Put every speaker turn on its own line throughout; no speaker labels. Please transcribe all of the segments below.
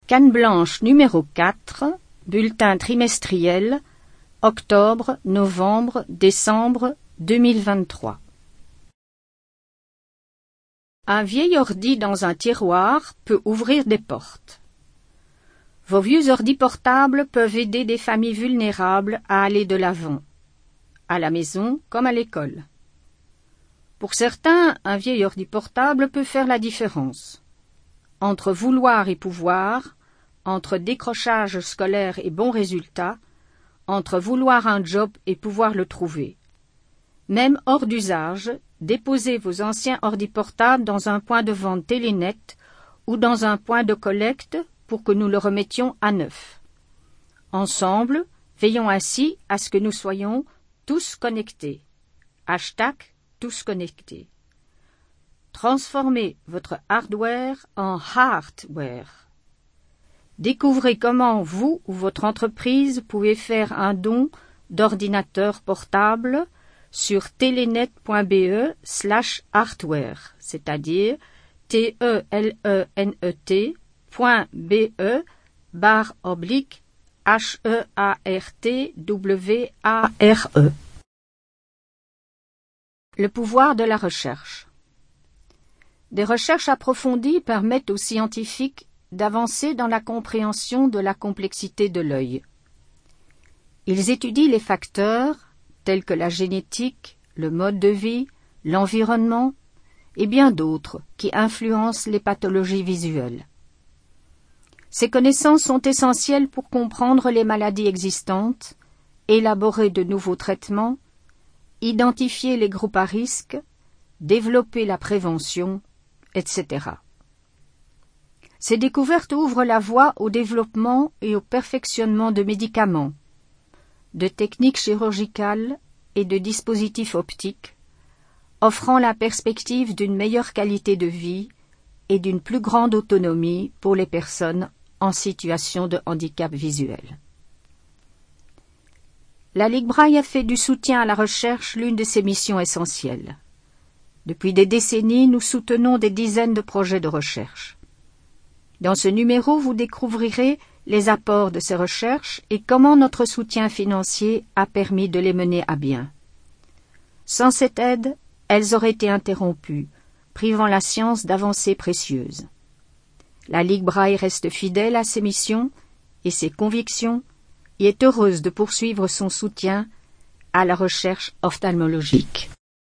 Canne blanche numéro 4, bulletin trimestriel, octobre, novembre, décembre 2023. Un vieil ordi dans un tiroir peut ouvrir des portes. Vos vieux ordis portables peuvent aider des familles vulnérables à aller de l'avant, à la maison comme à l'école. Pour certains, un vieil ordi portable peut faire la différence. Entre vouloir et pouvoir, entre décrochage scolaire et bons résultats, entre vouloir un job et pouvoir le trouver. Même hors d'usage, déposez vos anciens ordis portables dans un point de vente Télénet ou dans un point de collecte pour que nous le remettions à neuf. Ensemble, veillons ainsi à ce que nous soyons tous connectés. Hashtag tous connectés. Transformez votre hardware en heartware. Découvrez comment vous ou votre entreprise pouvez faire un don d'ordinateur portable sur telenet.be/hardware, c'est-à-dire telenet.be/HEARTWARE. Le pouvoir de la recherche. Des recherches approfondies permettent aux scientifiques d'avancer dans la compréhension de la complexité de l'œil. Ils étudient les facteurs tels que la génétique, le mode de vie, l'environnement et bien d'autres qui influencent les pathologies visuelles. Ces connaissances sont essentielles pour comprendre les maladies existantes, élaborer de nouveaux traitements, identifier les groupes à risque, développer la prévention, etc. Ces découvertes ouvrent la voie au développement et au perfectionnement de médicaments, de techniques chirurgicales et de dispositifs optiques, offrant la perspective d'une meilleure qualité de vie et d'une plus grande autonomie pour les personnes en situation de handicap visuel. La Ligue Braille a fait du soutien à la recherche l'une de ses missions essentielles. Depuis des décennies, nous soutenons des dizaines de projets de recherche. Dans ce numéro, vous découvrirez les apports de ces recherches et comment notre soutien financier a permis de les mener à bien. Sans cette aide, elles auraient été interrompues, privant la science d'avancées précieuses. La Ligue Braille reste fidèle à ses missions et ses convictions et est heureuse de poursuivre son soutien à la recherche ophtalmologique.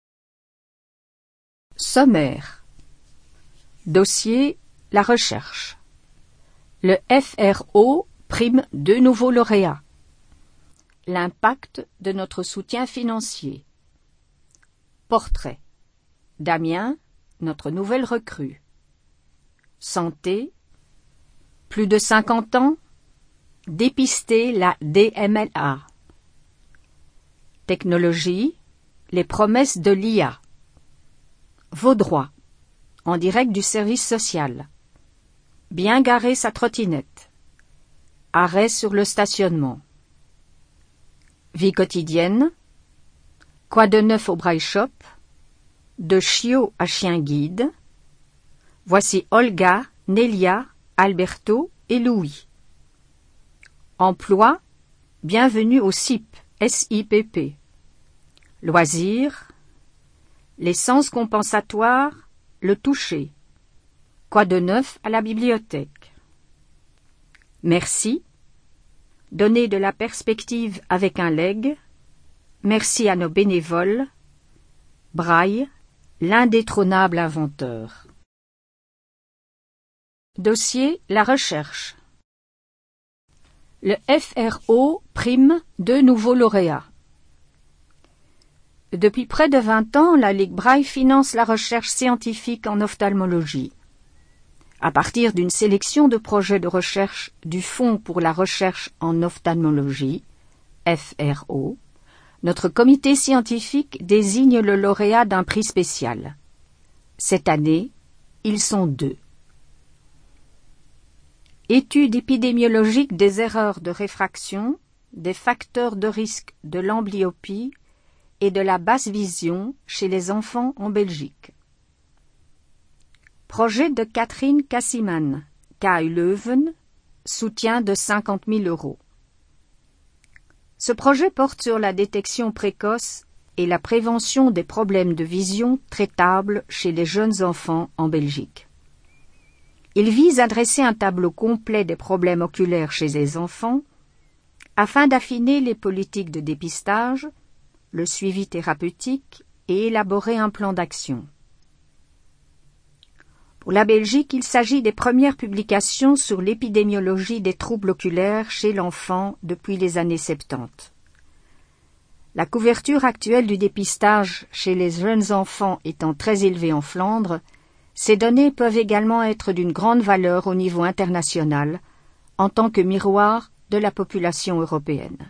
Sommaire. Dossier: la recherche. Le FRO prime 2 nouveaux lauréats. L'impact de notre soutien financier. Portrait. Damien, notre nouvelle recrue. Santé. Plus de 50 ans. Dépister la DMLA. Technologie. Les promesses de l'IA. Vos droits. En direct du service social. Bien garer sa trottinette. Arrêt sur le stationnement. Vie quotidienne. Quoi de neuf au Braille Shop? De chiot à chien guide. Voici Olga, Nélia, Alberto et Louis. Emploi. Bienvenue au SIP, SIPP. Loisirs. Les sens compensatoires. Le toucher. Quoi de neuf à la bibliothèque? Merci. Donner de la perspective avec un leg. Merci à nos bénévoles. Braille, l'indétrônable inventeur. Dossier: la recherche. Le FRO prime 2 nouveaux lauréats. Depuis près de 20 ans, la Ligue Braille finance la recherche scientifique en ophtalmologie. À partir d'une sélection de projets de recherche du Fonds pour la recherche en ophtalmologie, FRO, notre comité scientifique désigne le lauréat d'un prix spécial. Cette année, ils sont 2. Étude épidémiologique des erreurs de réfraction, des facteurs de risque de l'amblyopie et de la basse vision chez les enfants en Belgique. Projet de Catherine Cassiman, KU Leuven, soutien de 50 000 €. Ce projet porte sur la détection précoce et la prévention des problèmes de vision traitables chez les jeunes enfants en Belgique. Il vise à dresser un tableau complet des problèmes oculaires chez les enfants afin d'affiner les politiques de dépistage, le suivi thérapeutique et élaborer un plan d'action. Pour la Belgique, il s'agit des premières publications sur l'épidémiologie des troubles oculaires chez l'enfant depuis les années 70. La couverture actuelle du dépistage chez les jeunes enfants étant très élevée en Flandre, ces données peuvent également être d'une grande valeur au niveau international en tant que miroir de la population européenne.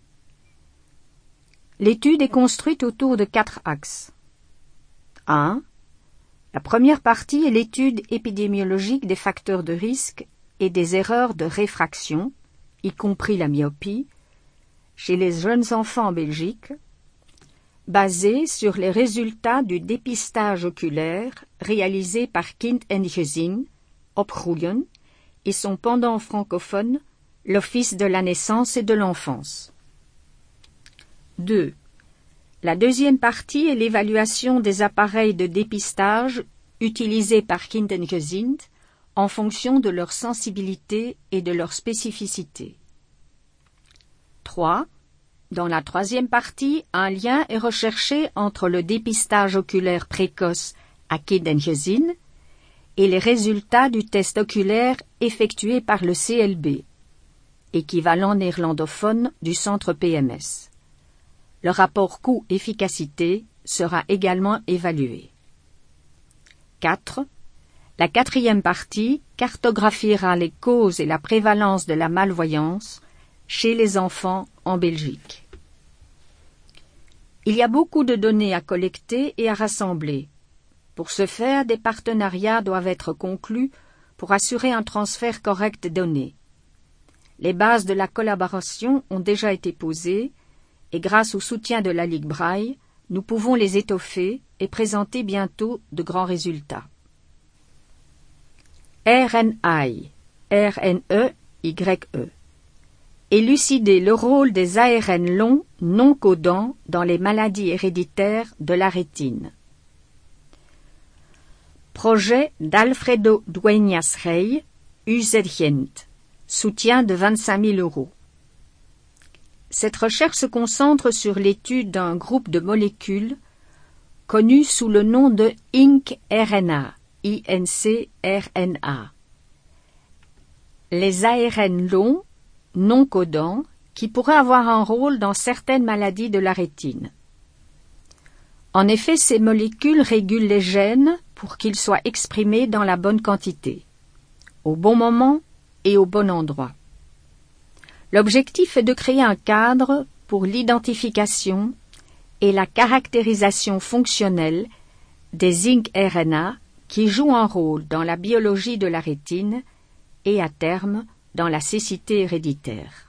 L'étude est construite autour de 4 axes. 1. La première partie est l'étude épidémiologique des facteurs de risque et des erreurs de réfraction, y compris la myopie, chez les jeunes enfants en Belgique, basée sur les résultats du dépistage oculaire réalisé par Kind en Gezin, Opgroeien, et son pendant francophone, l'Office de la naissance et de l'enfance. 2. La deuxième partie est l'évaluation des appareils de dépistage utilisés par Kind en Gezin en fonction de leur sensibilité et de leur spécificité. 3. Dans la troisième partie, un lien est recherché entre le dépistage oculaire précoce à Kind en Gezin et les résultats du test oculaire effectué par le CLB, équivalent néerlandophone du centre PMS. Le rapport coût-efficacité sera également évalué. 4. La quatrième partie cartographiera les causes et la prévalence de la malvoyance chez les enfants en Belgique. Il y a beaucoup de données à collecter et à rassembler. Pour ce faire, des partenariats doivent être conclus pour assurer un transfert correct des données. Les bases de la collaboration ont déjà été posées et grâce au soutien de la Ligue Braille, nous pouvons les étoffer et présenter bientôt de grands résultats. RNI, R-N-E-Y-E. Élucider le rôle des ARN longs non codants dans les maladies héréditaires de la rétine. Projet d'Alfredo Dueñas Rey, UZ-Gent, soutien de 25 000 €. Cette recherche se concentre sur l'étude d'un groupe de molécules connu sous le nom de INC-RNA, INC-RNA. Les ARN longs non codants qui pourraient avoir un rôle dans certaines maladies de la rétine. En effet, ces molécules régulent les gènes pour qu'ils soient exprimés dans la bonne quantité, au bon moment et au bon endroit. L'objectif est de créer un cadre pour l'identification et la caractérisation fonctionnelle des INC-RNA qui jouent un rôle dans la biologie de la rétine et à terme dans la cécité héréditaire.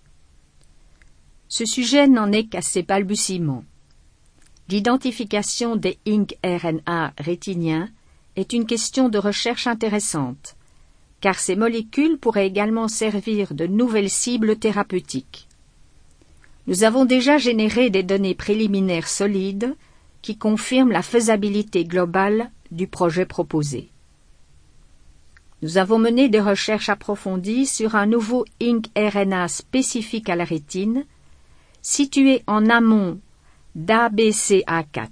Ce sujet n'en est qu'à ses balbutiements. L'identification des INC-RNA rétiniens est une question de recherche intéressante, car ces molécules pourraient également servir de nouvelles cibles thérapeutiques. Nous avons déjà généré des données préliminaires solides qui confirment la faisabilité globale du projet proposé. Nous avons mené des recherches approfondies sur un nouveau INC-RNA spécifique à la rétine, situé en amont d'ABCA4.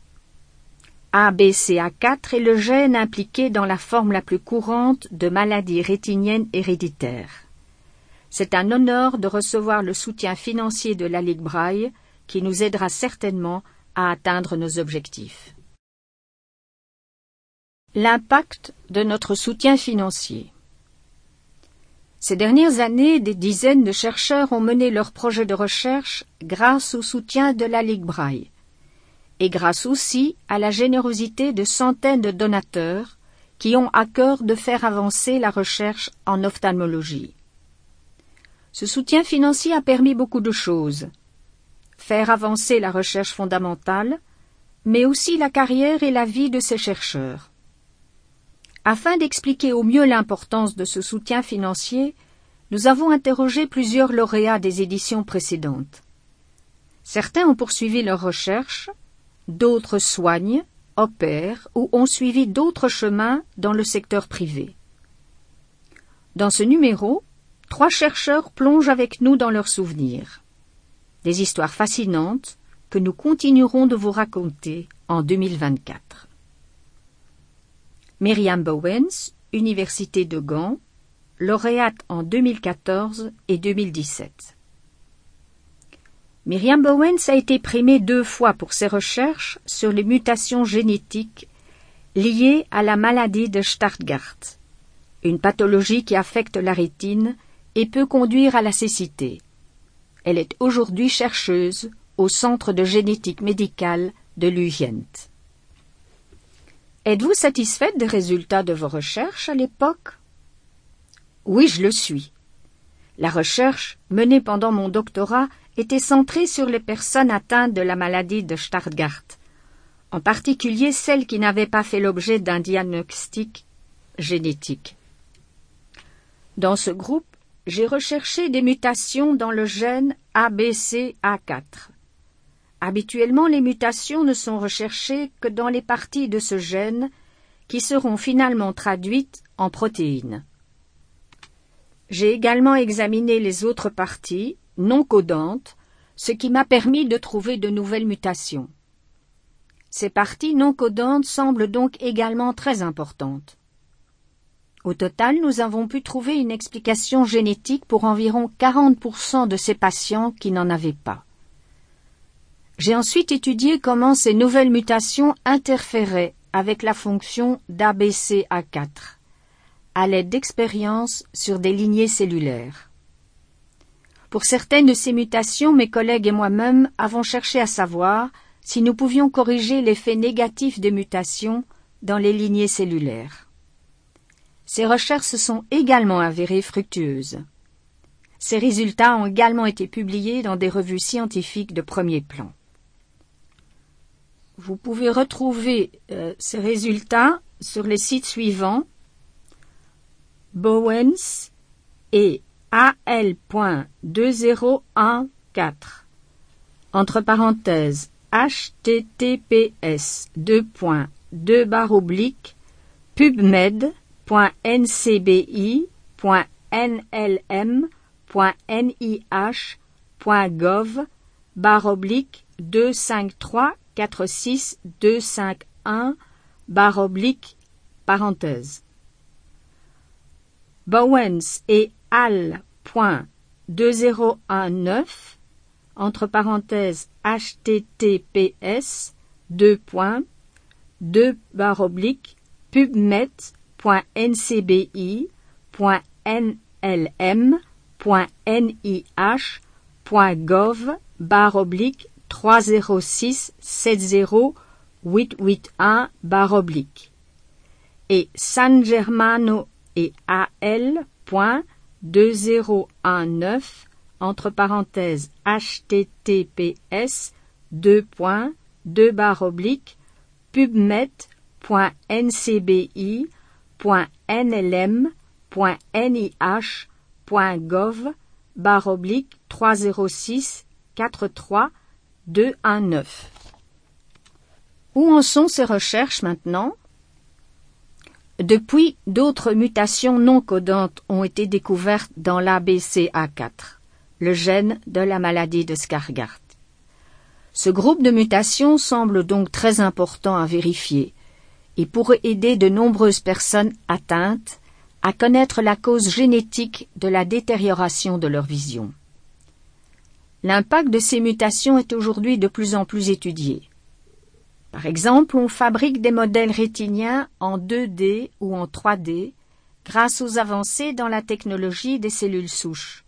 ABCA4 est le gène impliqué dans la forme la plus courante de maladies rétiniennes héréditaires. C'est un honneur de recevoir le soutien financier de la Ligue Braille qui nous aidera certainement à atteindre nos objectifs. L'impact de notre soutien financier. Ces dernières années, des dizaines de chercheurs ont mené leurs projets de recherche grâce au soutien de la Ligue Braille et grâce aussi à la générosité de centaines de donateurs qui ont à cœur de faire avancer la recherche en ophtalmologie. Ce soutien financier a permis beaucoup de choses. Faire avancer la recherche fondamentale, mais aussi la carrière et la vie de ces chercheurs. Afin d'expliquer au mieux l'importance de ce soutien financier, Nous avons interrogé plusieurs lauréats des éditions précédentes. Certains ont poursuivi leurs recherches, d'autres soignent, opèrent ou ont suivi d'autres chemins dans le secteur privé. Dans ce numéro, 3 chercheurs plongent avec nous dans leurs souvenirs. Des histoires fascinantes que nous continuerons de vous raconter en 2024. Miriam Bowens, Université de Gand, lauréate en 2014 et 2017. Miriam Bowens a été primée 2 fois pour ses recherches sur les mutations génétiques liées à la maladie de Stargardt, une pathologie qui affecte la rétine et peut conduire à la cécité. Elle est aujourd'hui chercheuse au Centre de génétique médicale de l'UGent. Êtes-vous satisfaite des résultats de vos recherches à l'époque? Oui, je le suis. La recherche menée pendant mon doctorat était centrée sur les personnes atteintes de la maladie de Stargardt, en particulier celles qui n'avaient pas fait l'objet d'un diagnostic génétique. Dans ce groupe, j'ai recherché des mutations dans le gène ABCA4. Habituellement, les mutations ne sont recherchées que dans les parties de ce gène qui seront finalement traduites en protéines. J'ai également examiné les autres parties, non codantes, ce qui m'a permis de trouver de nouvelles mutations. Ces parties non codantes semblent donc également très importantes. Au total, nous avons pu trouver une explication génétique pour environ 40% de ces patients qui n'en avaient pas. J'ai ensuite étudié comment ces nouvelles mutations interféraient avec la fonction d'ABCA4, à l'aide d'expériences sur des lignées cellulaires. Pour certaines de ces mutations, mes collègues et moi-même avons cherché à savoir si nous pouvions corriger l'effet négatif des mutations dans les lignées cellulaires. Ces recherches se sont également avérées fructueuses. Ces résultats ont également été publiés dans des revues scientifiques de premier plan. Vous pouvez retrouver ces résultats sur les sites suivants: Bowens et AL.2014, entre parenthèses https://pubmed.ncbi.nlm.nih.gov/253-251 Bowens et al.2019, entre parenthèses https://pubmed.ncbi.nih.gov/306708881/ et San Germano et al.2019, entre parenthèses https://pubmed.ncbi.nlm.nih.gov/306-43219. Où en sont ces recherches maintenant? Depuis, d'autres mutations non codantes ont été découvertes dans l'ABCA4, le gène de la maladie de Stargardt. Ce groupe de mutations semble donc très important à vérifier et pourrait aider de nombreuses personnes atteintes à connaître la cause génétique de la détérioration de leur vision. L'impact de ces mutations est aujourd'hui de plus en plus étudié. Par exemple, on fabrique des modèles rétiniens en 2D ou en 3D grâce aux avancées dans la technologie des cellules souches.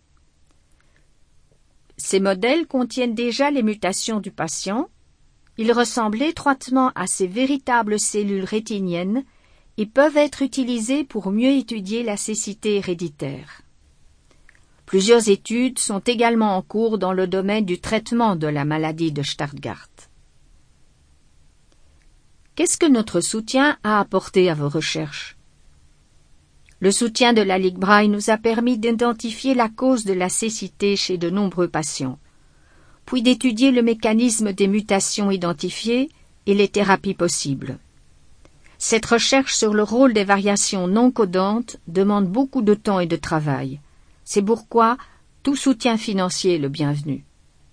Ces modèles contiennent déjà les mutations du patient, ils ressemblent étroitement à ces véritables cellules rétiniennes et peuvent être utilisés pour mieux étudier la cécité héréditaire. Plusieurs études sont également en cours dans le domaine du traitement de la maladie de Stargardt. Qu'est-ce que notre soutien a apporté à vos recherches? Le soutien de la Ligue Braille nous a permis d'identifier la cause de la cécité chez de nombreux patients, puis d'étudier le mécanisme des mutations identifiées et les thérapies possibles. Cette recherche sur le rôle des variations non codantes demande beaucoup de temps et de travail. C'est pourquoi tout soutien financier est le bienvenu.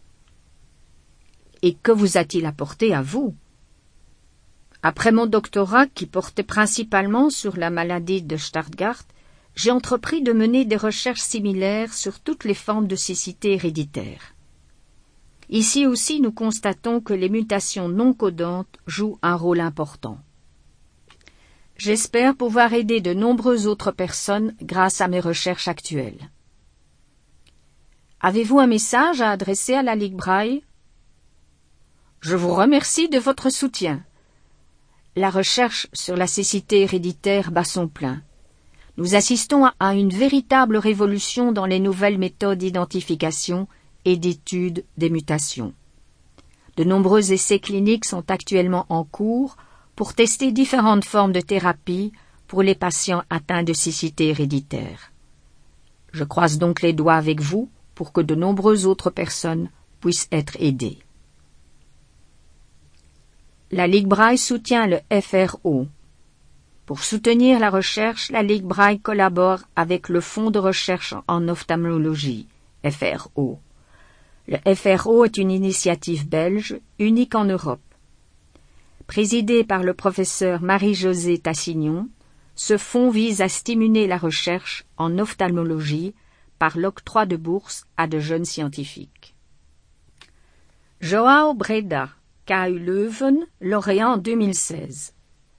Et que vous a-t-il apporté à vous? Après mon doctorat, qui portait principalement sur la maladie de Stargardt, j'ai entrepris de mener des recherches similaires sur toutes les formes de cécité héréditaire. Ici aussi, nous constatons que les mutations non codantes jouent un rôle important. J'espère pouvoir aider de nombreuses autres personnes grâce à mes recherches actuelles. Avez-vous un message à adresser à la Ligue Braille? Je vous remercie de votre soutien. La recherche sur la cécité héréditaire bat son plein. Nous assistons à une véritable révolution dans les nouvelles méthodes d'identification et d'étude des mutations. De nombreux essais cliniques sont actuellement en cours pour tester différentes formes de thérapie pour les patients atteints de cécité héréditaire. Je croise donc les doigts avec vous pour que de nombreuses autres personnes puissent être aidées. La Ligue Braille soutient le FRO. Pour soutenir la recherche, la Ligue Braille collabore avec le Fonds de recherche en ophtalmologie, FRO. Le FRO est une initiative belge unique en Europe. Présidé par le professeur Marie-Josée Tassignon, ce fonds vise à stimuler la recherche en ophtalmologie par l'octroi de bourses à de jeunes scientifiques. João Breda, KU Leuven, lauréat en 2016.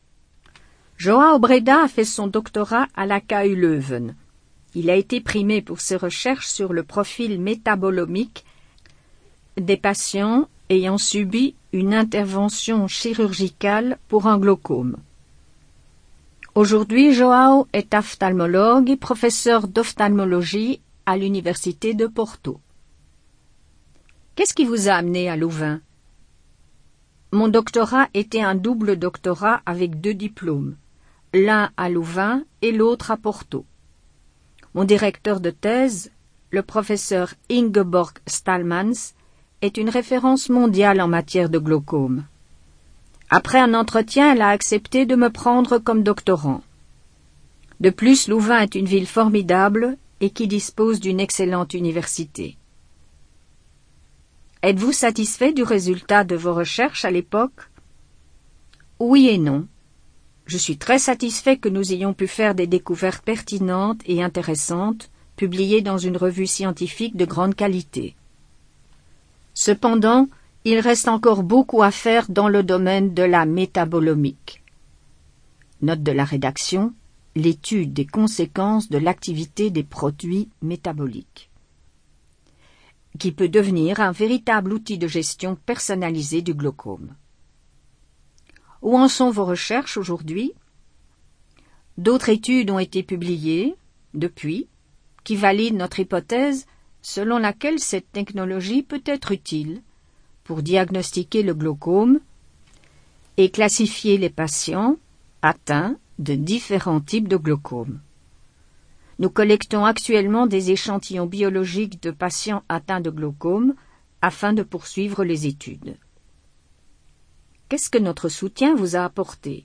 João Breda a fait son doctorat à la KU Leuven. Il a été primé pour ses recherches sur le profil métabolomique des patients ayant subi une intervention chirurgicale pour un glaucome. Aujourd'hui, João est ophtalmologue et professeur d'ophtalmologie à l'université de Porto. Qu'est-ce qui vous a amené à Louvain? Mon doctorat était un double doctorat avec 2 diplômes, l'un à Louvain et l'autre à Porto. Mon directeur de thèse, le professeur Ingeborg Stallmans, est une référence mondiale en matière de glaucome. Après un entretien, elle a accepté de me prendre comme doctorant. De plus, Louvain est une ville formidable et qui dispose d'une excellente université. Êtes-vous satisfait du résultat de vos recherches à l'époque? Oui et non. Je suis très satisfait que nous ayons pu faire des découvertes pertinentes et intéressantes, publiées dans une revue scientifique de grande qualité. Cependant, il reste encore beaucoup à faire dans le domaine de la métabolomique. Note de la rédaction, l'étude des conséquences de l'activité des produits métaboliques, qui peut devenir un véritable outil de gestion personnalisé du glaucome. Où en sont vos recherches aujourd'hui? D'autres études ont été publiées, depuis, qui valident notre hypothèse selon laquelle cette technologie peut être utile pour diagnostiquer le glaucome et classifier les patients atteints de différents types de glaucome. Nous collectons actuellement des échantillons biologiques de patients atteints de glaucome afin de poursuivre les études. Qu'est-ce que notre soutien vous a apporté?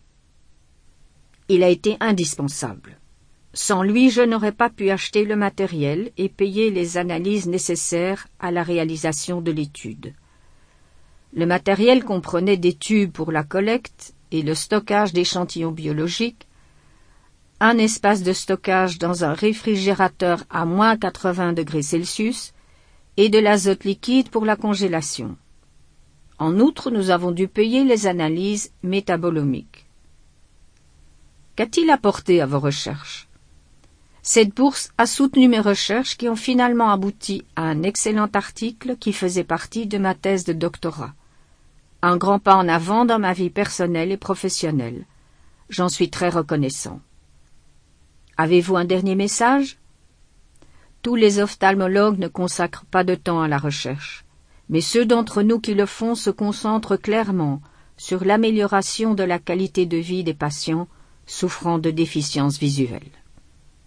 Il a été indispensable. Sans lui, je n'aurais pas pu acheter le matériel et payer les analyses nécessaires à la réalisation de l'étude. Le matériel comprenait des tubes pour la collecte et le stockage d'échantillons biologiques, un espace de stockage dans un réfrigérateur à moins 80 degrés Celsius et de l'azote liquide pour la congélation. En outre, nous avons dû payer les analyses métabolomiques. Qu'a-t-il apporté à vos recherches? Cette bourse a soutenu mes recherches qui ont finalement abouti à un excellent article qui faisait partie de ma thèse de doctorat. Un grand pas en avant dans ma vie personnelle et professionnelle. J'en suis très reconnaissant. Avez-vous un dernier message? Tous les ophtalmologues ne consacrent pas de temps à la recherche, mais ceux d'entre nous qui le font se concentrent clairement sur l'amélioration de la qualité de vie des patients souffrant de déficiences visuelles.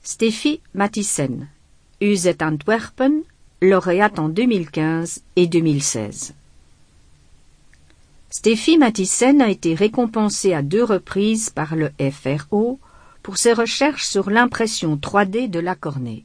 Steffi Mathiesen, UZ Antwerpen, lauréate en 2015 et 2016. Steffi Mathiesen a été récompensée à 2 reprises par le FRO pour ses recherches sur l'impression 3D de la cornée.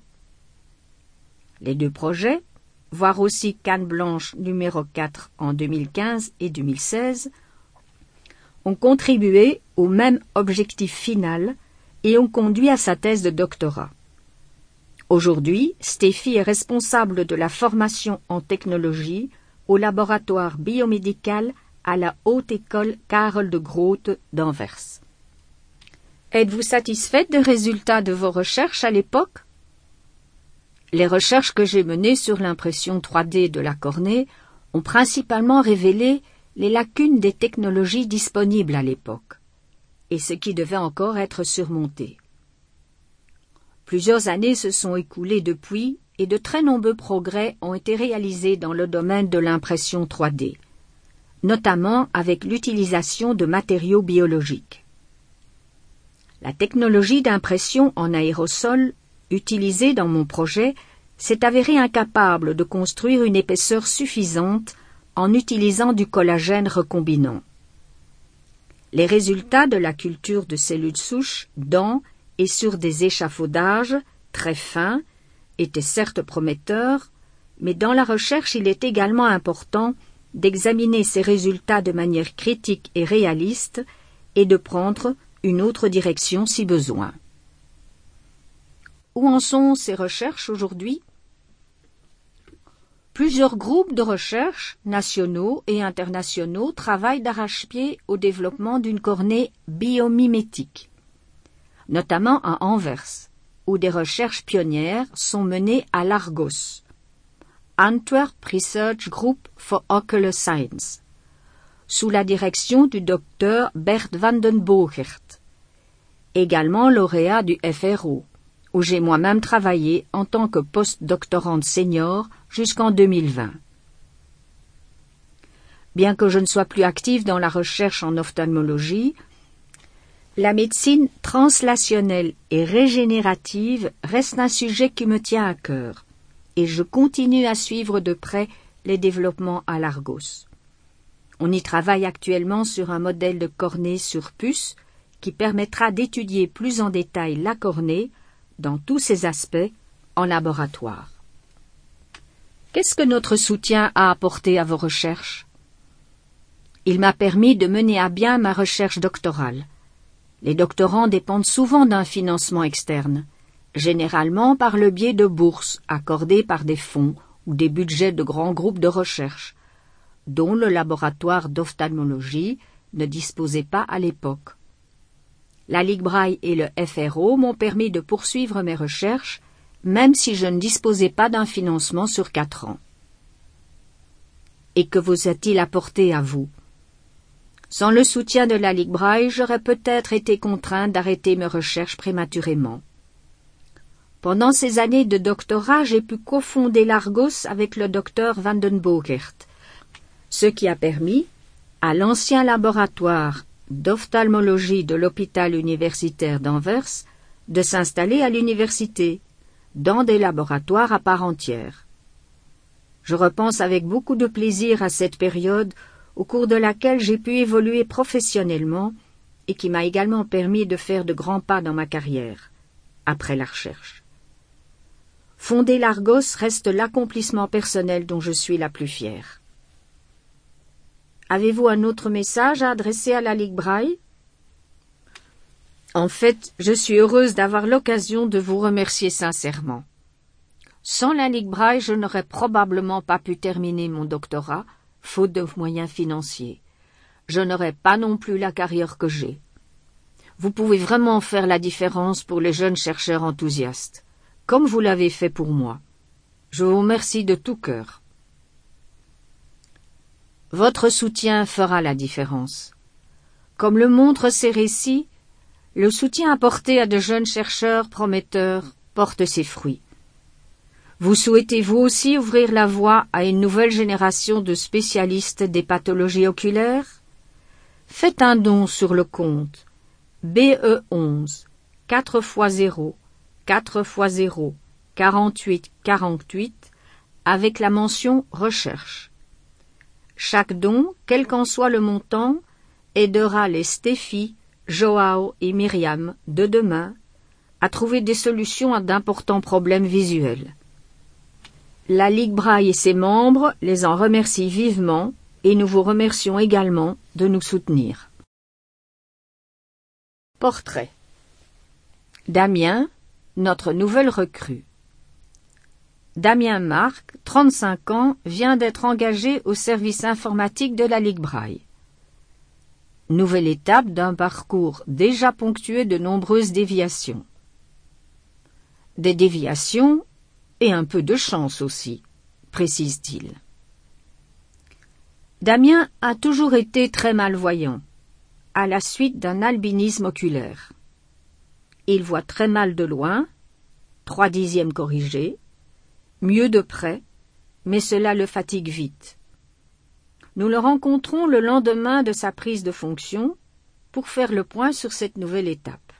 Les 2 projets, voire aussi Canne blanche numéro 4 en 2015 et 2016, ont contribué au même objectif final et ont conduit à sa thèse de doctorat. Aujourd'hui, Steffi est responsable de la formation en technologie au laboratoire biomédical à la Haute École Karel de Groot d'Anvers. Êtes-vous satisfaite des résultats de vos recherches à l'époque? Les recherches que j'ai menées sur l'impression 3D de la cornée ont principalement révélé les lacunes des technologies disponibles à l'époque, et ce qui devait encore être surmonté. Plusieurs années se sont écoulées depuis et de très nombreux progrès ont été réalisés dans le domaine de l'impression 3D, notamment avec l'utilisation de matériaux biologiques. La technologie d'impression en aérosol utilisée dans mon projet s'est avérée incapable de construire une épaisseur suffisante en utilisant du collagène recombinant. Les résultats de la culture de cellules souches dans et sur des échafaudages très fins étaient certes prometteurs, mais dans la recherche il est également important d'examiner ces résultats de manière critique et réaliste et de prendre une autre direction si besoin. Où en sont ces recherches aujourd'hui? Plusieurs groupes de recherche, nationaux et internationaux, travaillent d'arrache-pied au développement d'une cornée biomimétique, notamment à Anvers, où des recherches pionnières sont menées à l'Argos, Antwerp Research Group for Ocular Science, sous la direction du docteur Bert van den Bogert, également lauréat du FRO, où j'ai moi-même travaillé en tant que post-doctorante senior jusqu'en 2020. Bien que je ne sois plus active dans la recherche en ophtalmologie, la médecine translationnelle et régénérative reste un sujet qui me tient à cœur, et je continue à suivre de près les développements à l'Argos. On y travaille actuellement sur un modèle de cornée sur puce qui permettra d'étudier plus en détail la cornée dans tous ses aspects en laboratoire. Qu'est-ce que notre soutien a apporté à vos recherches? Il m'a permis de mener à bien ma recherche doctorale. Les doctorants dépendent souvent d'un financement externe, généralement par le biais de bourses accordées par des fonds ou des budgets de grands groupes de recherche, dont le laboratoire d'ophtalmologie ne disposait pas à l'époque. La Ligue Braille et le FRO m'ont permis de poursuivre mes recherches, même si je ne disposais pas d'un financement sur 4 ans. Et que vous a-t-il apporté à vous? Sans le soutien de la Ligue Braille, j'aurais peut-être été contrainte d'arrêter mes recherches prématurément. Pendant ces années de doctorat, j'ai pu cofonder l'Argos avec le docteur Van den Bogert, ce qui a permis à l'ancien laboratoire d'ophtalmologie de l'hôpital universitaire d'Anvers de s'installer à l'université, dans des laboratoires à part entière. Je repense avec beaucoup de plaisir à cette période au cours de laquelle j'ai pu évoluer professionnellement et qui m'a également permis de faire de grands pas dans ma carrière, après la recherche. Fonder l'Argos reste l'accomplissement personnel dont je suis la plus fière. Avez-vous un autre message à adresser à la Ligue Braille? En fait, je suis heureuse d'avoir l'occasion de vous remercier sincèrement. Sans la Ligue Braille, je n'aurais probablement pas pu terminer mon doctorat, faute de moyens financiers. Je n'aurais pas non plus la carrière que j'ai. Vous pouvez vraiment faire la différence pour les jeunes chercheurs enthousiastes, comme vous l'avez fait pour moi. Je vous remercie de tout cœur. Votre soutien fera la différence. Comme le montrent ces récits, le soutien apporté à de jeunes chercheurs prometteurs porte ses fruits. Vous souhaitez vous aussi ouvrir la voie à une nouvelle génération de spécialistes des pathologies oculaires? Faites un don sur le compte BE11 4x0 4x0 48 48 avec la mention recherche. Chaque don, quel qu'en soit le montant, aidera les Stéphie, Joao et Myriam de demain à trouver des solutions à d'importants problèmes visuels. La Ligue Braille et ses membres les en remercient vivement et nous vous remercions également de nous soutenir. Portrait. Damien, notre nouvelle recrue. Damien Marc, 35 ans, vient d'être engagé au service informatique de la Ligue Braille. Nouvelle étape d'un parcours déjà ponctué de nombreuses déviations. Des déviations et un peu de chance aussi, précise-t-il. Damien a toujours été très malvoyant, à la suite d'un albinisme oculaire. Il voit très mal de loin, 3/10 corrigé, mieux de près, mais cela le fatigue vite. Nous le rencontrons le lendemain de sa prise de fonction pour faire le point sur cette nouvelle étape.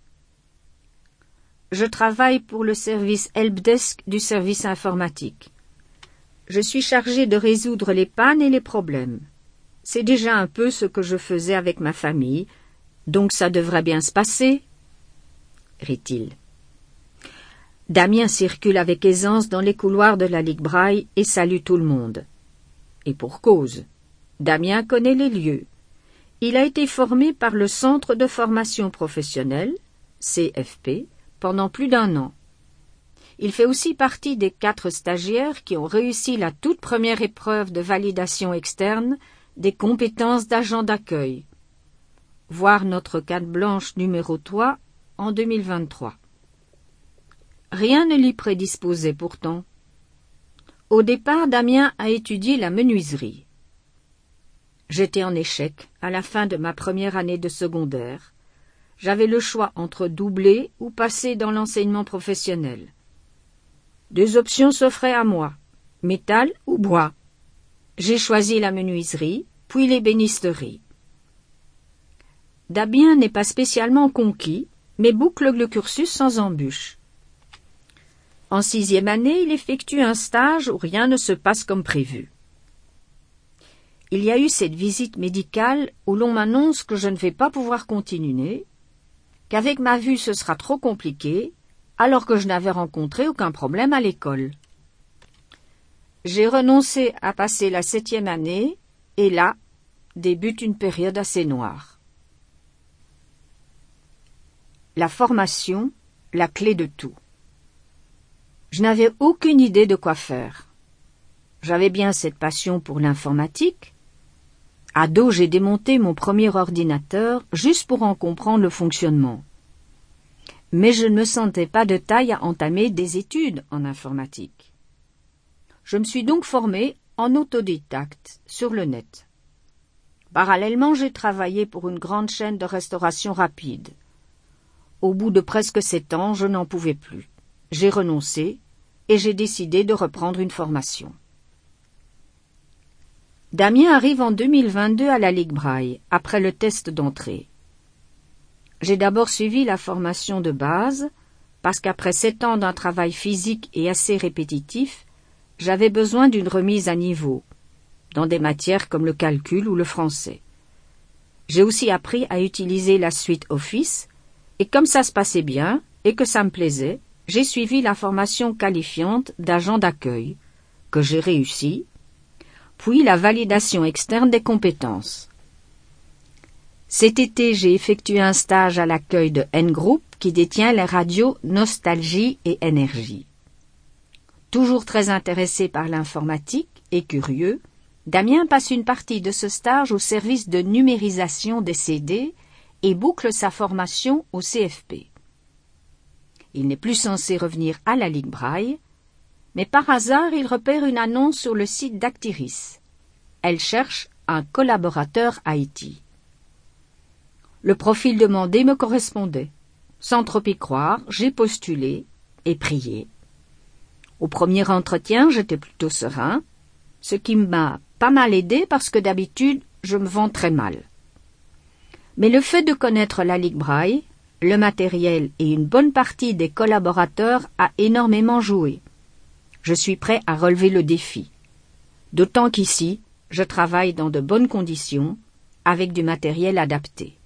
Je travaille pour le service helpdesk du service informatique. Je suis chargé de résoudre les pannes et les problèmes. C'est déjà un peu ce que je faisais avec ma famille, donc ça devrait bien se passer, rit-il. Damien circule avec aisance dans les couloirs de la Ligue Braille et salue tout le monde. Et pour cause, Damien connaît les lieux. Il a été formé par le Centre de formation professionnelle, CFP, pendant plus d'1 an. Il fait aussi partie des 4 stagiaires qui ont réussi la toute première épreuve de validation externe des compétences d'agent d'accueil. Voir notre carte blanche numéro 3 en 2023. Rien ne l'y prédisposait pourtant. Au départ, Damien a étudié la menuiserie. J'étais en échec à la fin de ma première année de secondaire. J'avais le choix entre doubler ou passer dans l'enseignement professionnel. 2 options s'offraient à moi, métal ou bois. J'ai choisi la menuiserie, puis l'ébénisterie. Damien n'est pas spécialement conquis, mais boucle le cursus sans embûche. En 6e année, il effectue un stage où rien ne se passe comme prévu. Il y a eu cette visite médicale où l'on m'annonce que je ne vais pas pouvoir continuer, qu'avec ma vue ce sera trop compliqué, alors que je n'avais rencontré aucun problème à l'école. J'ai renoncé à passer la 7e année, et là débute une période assez noire. La formation, la clé de tout. Je n'avais aucune idée de quoi faire. J'avais bien cette passion pour l'informatique. Ado, j'ai démonté mon premier ordinateur juste pour en comprendre le fonctionnement. Mais je ne me sentais pas de taille à entamer des études en informatique. Je me suis donc formé en autodidacte sur le net. Parallèlement, j'ai travaillé pour une grande chaîne de restauration rapide. Au bout de presque 7 ans, je n'en pouvais plus. J'ai renoncé et j'ai décidé de reprendre une formation. Damien arrive en 2022 à la Ligue Braille, après le test d'entrée. J'ai d'abord suivi la formation de base, parce qu'après 7 ans d'un travail physique et assez répétitif, j'avais besoin d'une remise à niveau, dans des matières comme le calcul ou le français. J'ai aussi appris à utiliser la suite Office, et comme ça se passait bien, et que ça me plaisait, j'ai suivi la formation qualifiante d'agent d'accueil, que j'ai réussi, puis la validation externe des compétences. Cet été, j'ai effectué un stage à l'accueil de N-Group qui détient les radios Nostalgie et Énergie. Toujours très intéressé par l'informatique et curieux, Damien passe une partie de ce stage au service de numérisation des CD et boucle sa formation au CFP. Il n'est plus censé revenir à la Ligue Braille, mais par hasard, il repère une annonce sur le site d'Actiris. Elle cherche un collaborateur IT. Le profil demandé me correspondait. Sans trop y croire, j'ai postulé et prié. Au premier entretien, j'étais plutôt serein, ce qui m'a pas mal aidé parce que d'habitude, je me vends très mal. Mais le fait de connaître la Ligue Braille, le matériel et une bonne partie des collaborateurs a énormément joué. Je suis prêt à relever le défi. D'autant qu'ici, je travaille dans de bonnes conditions, avec du matériel adapté.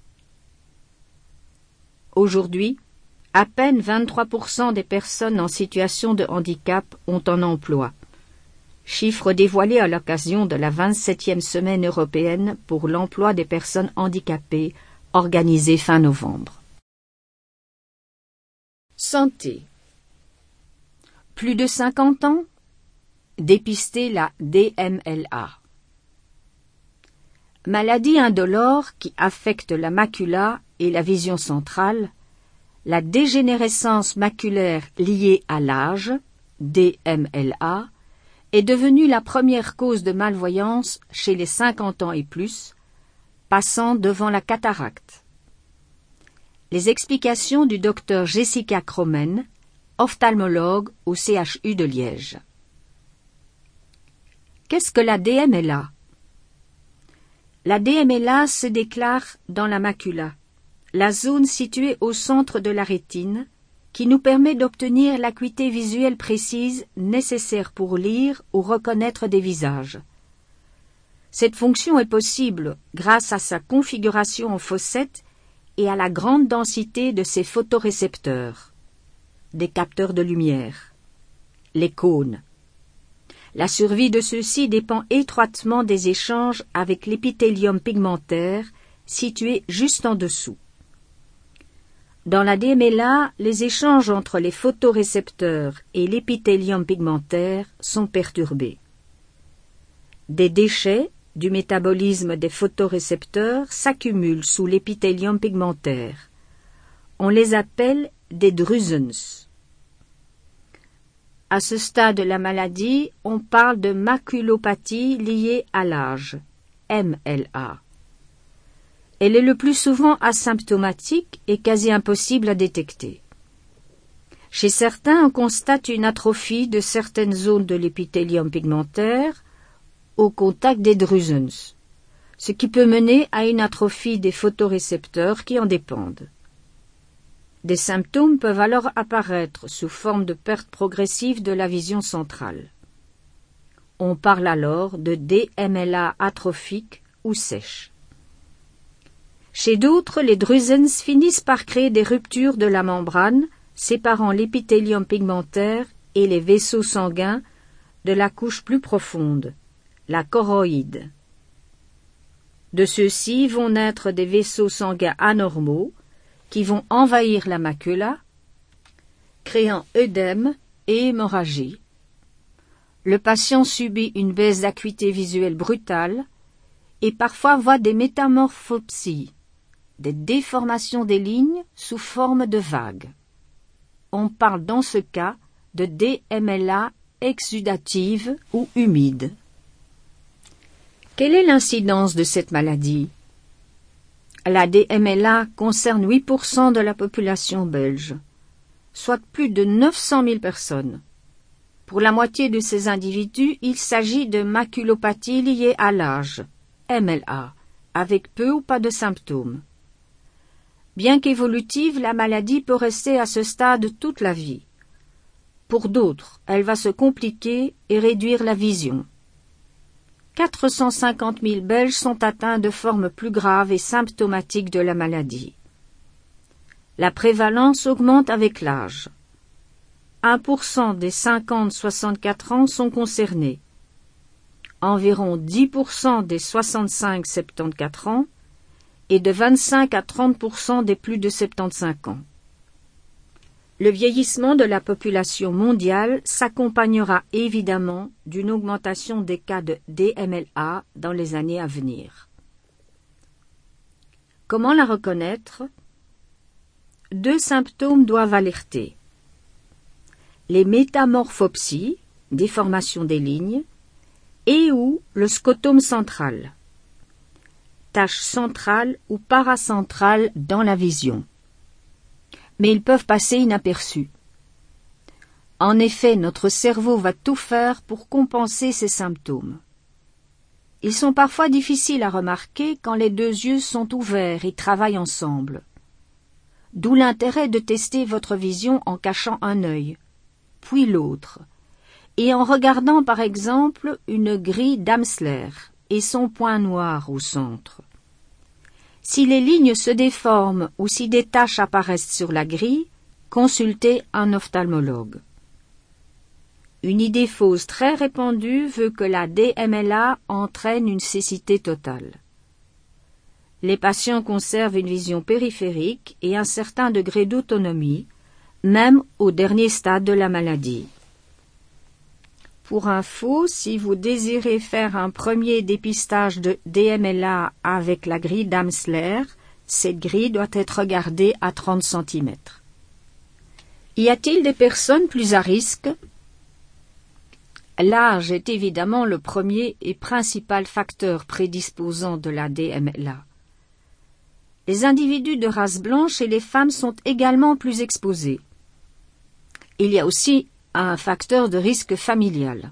Aujourd'hui, à peine 23% des personnes en situation de handicap ont un emploi. Chiffre dévoilé à l'occasion de la 27e semaine européenne pour l'emploi des personnes handicapées, organisée fin novembre. Santé. Plus de 50 ans? Dépister la DMLA. Maladie indolore qui affecte la macula et la vision centrale, la dégénérescence maculaire liée à l'âge, DMLA, est devenue la première cause de malvoyance chez les 50 ans et plus, passant devant la cataracte. Les explications du docteur Jessica Cromen, ophtalmologue au CHU de Liège. Qu'est-ce que la DMLA? La DMLA se déclare dans la macula, la zone située au centre de la rétine, qui nous permet d'obtenir l'acuité visuelle précise nécessaire pour lire ou reconnaître des visages. Cette fonction est possible grâce à sa configuration en fossette et à la grande densité de ses photorécepteurs, des capteurs de lumière, les cônes. La survie de ceux-ci dépend étroitement des échanges avec l'épithélium pigmentaire situé juste en dessous. Dans la DMLA, les échanges entre les photorécepteurs et l'épithélium pigmentaire sont perturbés. Des déchets du métabolisme des photorécepteurs s'accumulent sous l'épithélium pigmentaire. On les appelle des drusens. À ce stade de la maladie, on parle de maculopathie liée à l'âge, MLA. Elle est le plus souvent asymptomatique et quasi impossible à détecter. Chez certains, on constate une atrophie de certaines zones de l'épithélium pigmentaire au contact des drusens, ce qui peut mener à une atrophie des photorécepteurs qui en dépendent. Des symptômes peuvent alors apparaître sous forme de perte progressive de la vision centrale. On parle alors de DMLA atrophique ou sèche. Chez d'autres, les drusens finissent par créer des ruptures de la membrane séparant l'épithélium pigmentaire et les vaisseaux sanguins de la couche plus profonde, la choroïde. De ceux-ci vont naître des vaisseaux sanguins anormaux qui vont envahir la macula, créant œdème et hémorragie. Le patient subit une baisse d'acuité visuelle brutale et parfois voit des métamorphopsies, des déformations des lignes sous forme de vagues. On parle dans ce cas de DMLA exudative ou humide. Quelle est l'incidence de cette maladie? La DMLA concerne 8% de la population belge, soit plus de 900 000 personnes. Pour la moitié de ces individus, il s'agit de maculopathie liée à l'âge, MLA, avec peu ou pas de symptômes. Bien qu'évolutive, la maladie peut rester à ce stade toute la vie. Pour d'autres, elle va se compliquer et réduire la vision. 450 000 Belges sont atteints de formes plus graves et symptomatiques de la maladie. La prévalence augmente avec l'âge. 1% des 50-64 ans sont concernés. Environ 10% des 65-74 ans et de 25 à 30% des plus de 75 ans. Le vieillissement de la population mondiale s'accompagnera évidemment d'une augmentation des cas de DMLA dans les années à venir. Comment la reconnaître? 2 symptômes doivent alerter. Les métamorphopsies, déformation des lignes, et ou le scotome central, tache centrale ou paracentrale dans la vision. Mais ils peuvent passer inaperçus. En effet, notre cerveau va tout faire pour compenser ces symptômes. Ils sont parfois difficiles à remarquer quand les 2 yeux sont ouverts et travaillent ensemble. d'où l'intérêt de tester votre vision en cachant un œil, puis l'autre, et en regardant par exemple une grille d'Amsler et son point noir au centre. Si les lignes se déforment ou si des taches apparaissent sur la grille, consultez un ophtalmologue. Une idée fausse très répandue veut que la DMLA entraîne une cécité totale. Les patients conservent une vision périphérique et un certain degré d'autonomie, même au dernier stade de la maladie. Pour info, si vous désirez faire un premier dépistage de DMLA avec la grille d'Amsler, cette grille doit être regardée à 30 cm. Y a-t-il des personnes plus à risque? L'âge est évidemment le premier et principal facteur prédisposant de la DMLA. Les individus de race blanche et les femmes sont également plus exposés. Il y a aussi un facteur de risque familial.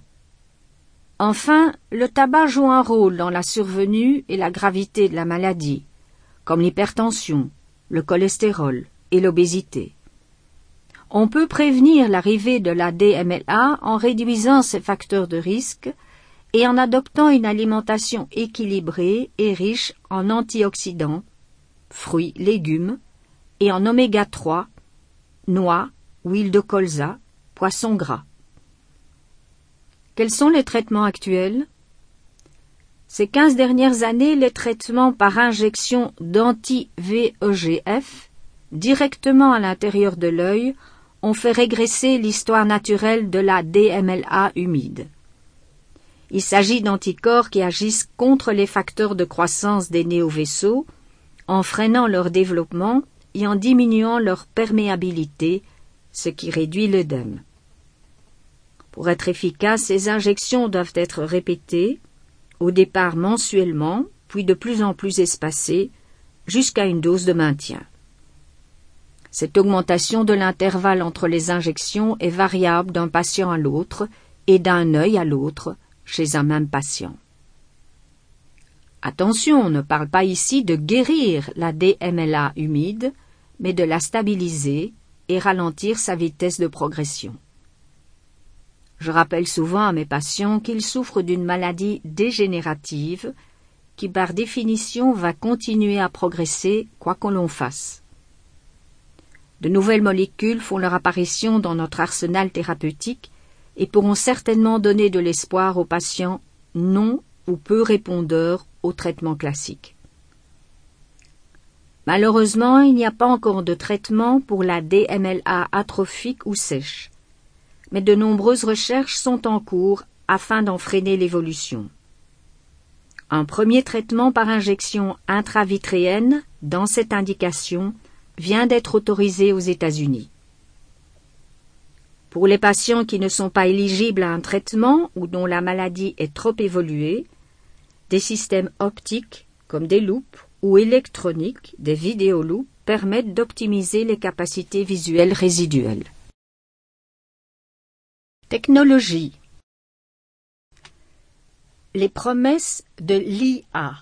Enfin, le tabac joue un rôle dans la survenue et la gravité de la maladie, comme l'hypertension, le cholestérol et l'obésité. On peut prévenir l'arrivée de la DMLA en réduisant ces facteurs de risque et en adoptant une alimentation équilibrée et riche en antioxydants, fruits, légumes, et en oméga 3, noix, huile de colza, poissons gras. Quels sont les traitements actuels? Ces 15 dernières années, les traitements par injection d'anti-VEGF directement à l'intérieur de l'œil ont fait régresser l'histoire naturelle de la DMLA humide. Il s'agit d'anticorps qui agissent contre les facteurs de croissance des néovaisseaux en freinant leur développement et en diminuant leur perméabilité, ce qui réduit l'œdème. Pour être efficaces, ces injections doivent être répétées, au départ mensuellement, puis de plus en plus espacées, jusqu'à une dose de maintien. Cette augmentation de l'intervalle entre les injections est variable d'un patient à l'autre et d'un œil à l'autre chez un même patient. Attention, on ne parle pas ici de guérir la DMLA humide, mais de la stabiliser et ralentir sa vitesse de progression. Je rappelle souvent à mes patients qu'ils souffrent d'une maladie dégénérative qui, par définition, va continuer à progresser quoi qu'on l'on fasse. De nouvelles molécules font leur apparition dans notre arsenal thérapeutique et pourront certainement donner de l'espoir aux patients non ou peu répondeurs au traitement classique. Malheureusement, il n'y a pas encore de traitement pour la DMLA atrophique ou sèche, mais de nombreuses recherches sont en cours afin d'en freiner l'évolution. Un premier traitement par injection intravitréenne dans cette indication vient d'être autorisé aux États-Unis. Pour les patients qui ne sont pas éligibles à un traitement ou dont la maladie est trop évoluée, des systèmes optiques, comme des loupes, ou électroniques, des vidéoloupes, permettent d'optimiser les capacités visuelles résiduelles. Technologie. Les promesses de l'IA.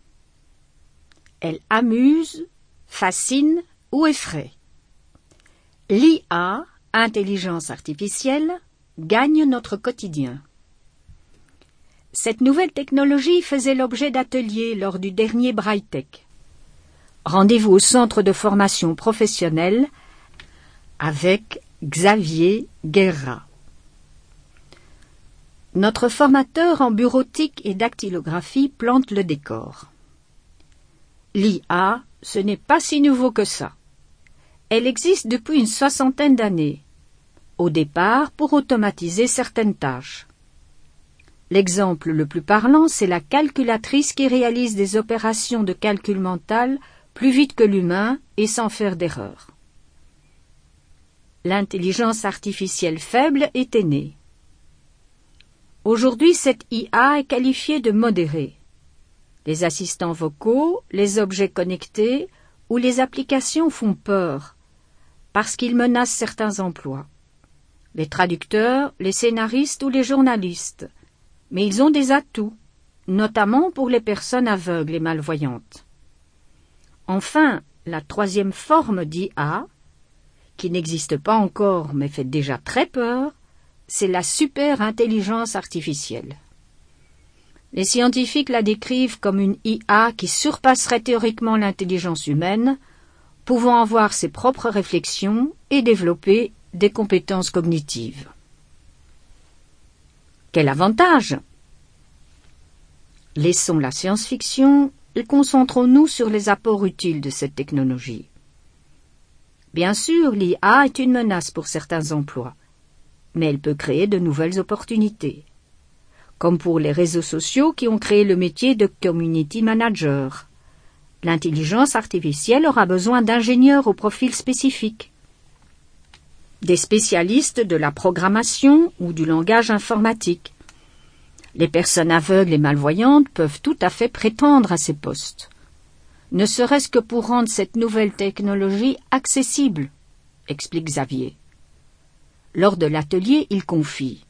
Elle amuse, fascine ou effraie. L'IA, intelligence artificielle, gagne notre quotidien. Cette nouvelle technologie faisait l'objet d'ateliers lors du dernier Brightech. Rendez-vous au centre de formation professionnelle avec Xavier Guerra. Notre formateur en bureautique et dactylographie plante le décor. L'IA, ce n'est pas si nouveau que ça. Elle existe depuis une 60aine d'années, au départ pour automatiser certaines tâches. L'exemple le plus parlant, c'est la calculatrice qui réalise des opérations de calcul mental plus vite que l'humain et sans faire d'erreur. L'intelligence artificielle faible était née. Aujourd'hui, cette IA est qualifiée de modérée. Les assistants vocaux, les objets connectés ou les applications font peur parce qu'ils menacent certains emplois. Les traducteurs, les scénaristes ou les journalistes. Mais ils ont des atouts, notamment pour les personnes aveugles et malvoyantes. Enfin, la troisième forme d'IA, qui n'existe pas encore mais fait déjà très peur, c'est la super-intelligence artificielle. Les scientifiques la décrivent comme une IA qui surpasserait théoriquement l'intelligence humaine, pouvant avoir ses propres réflexions et développer des compétences cognitives. Quel avantage! Laissons la science-fiction et concentrons-nous sur les apports utiles de cette technologie. Bien sûr, l'IA est une menace pour certains emplois, mais elle peut créer de nouvelles opportunités, comme pour les réseaux sociaux qui ont créé le métier de community manager. L'intelligence artificielle aura besoin d'ingénieurs au profil spécifique, des spécialistes de la programmation ou du langage informatique. Les personnes aveugles et malvoyantes peuvent tout à fait prétendre à ces postes, ne serait-ce que pour rendre cette nouvelle technologie accessible, explique Xavier. Lors de l'atelier, il confie: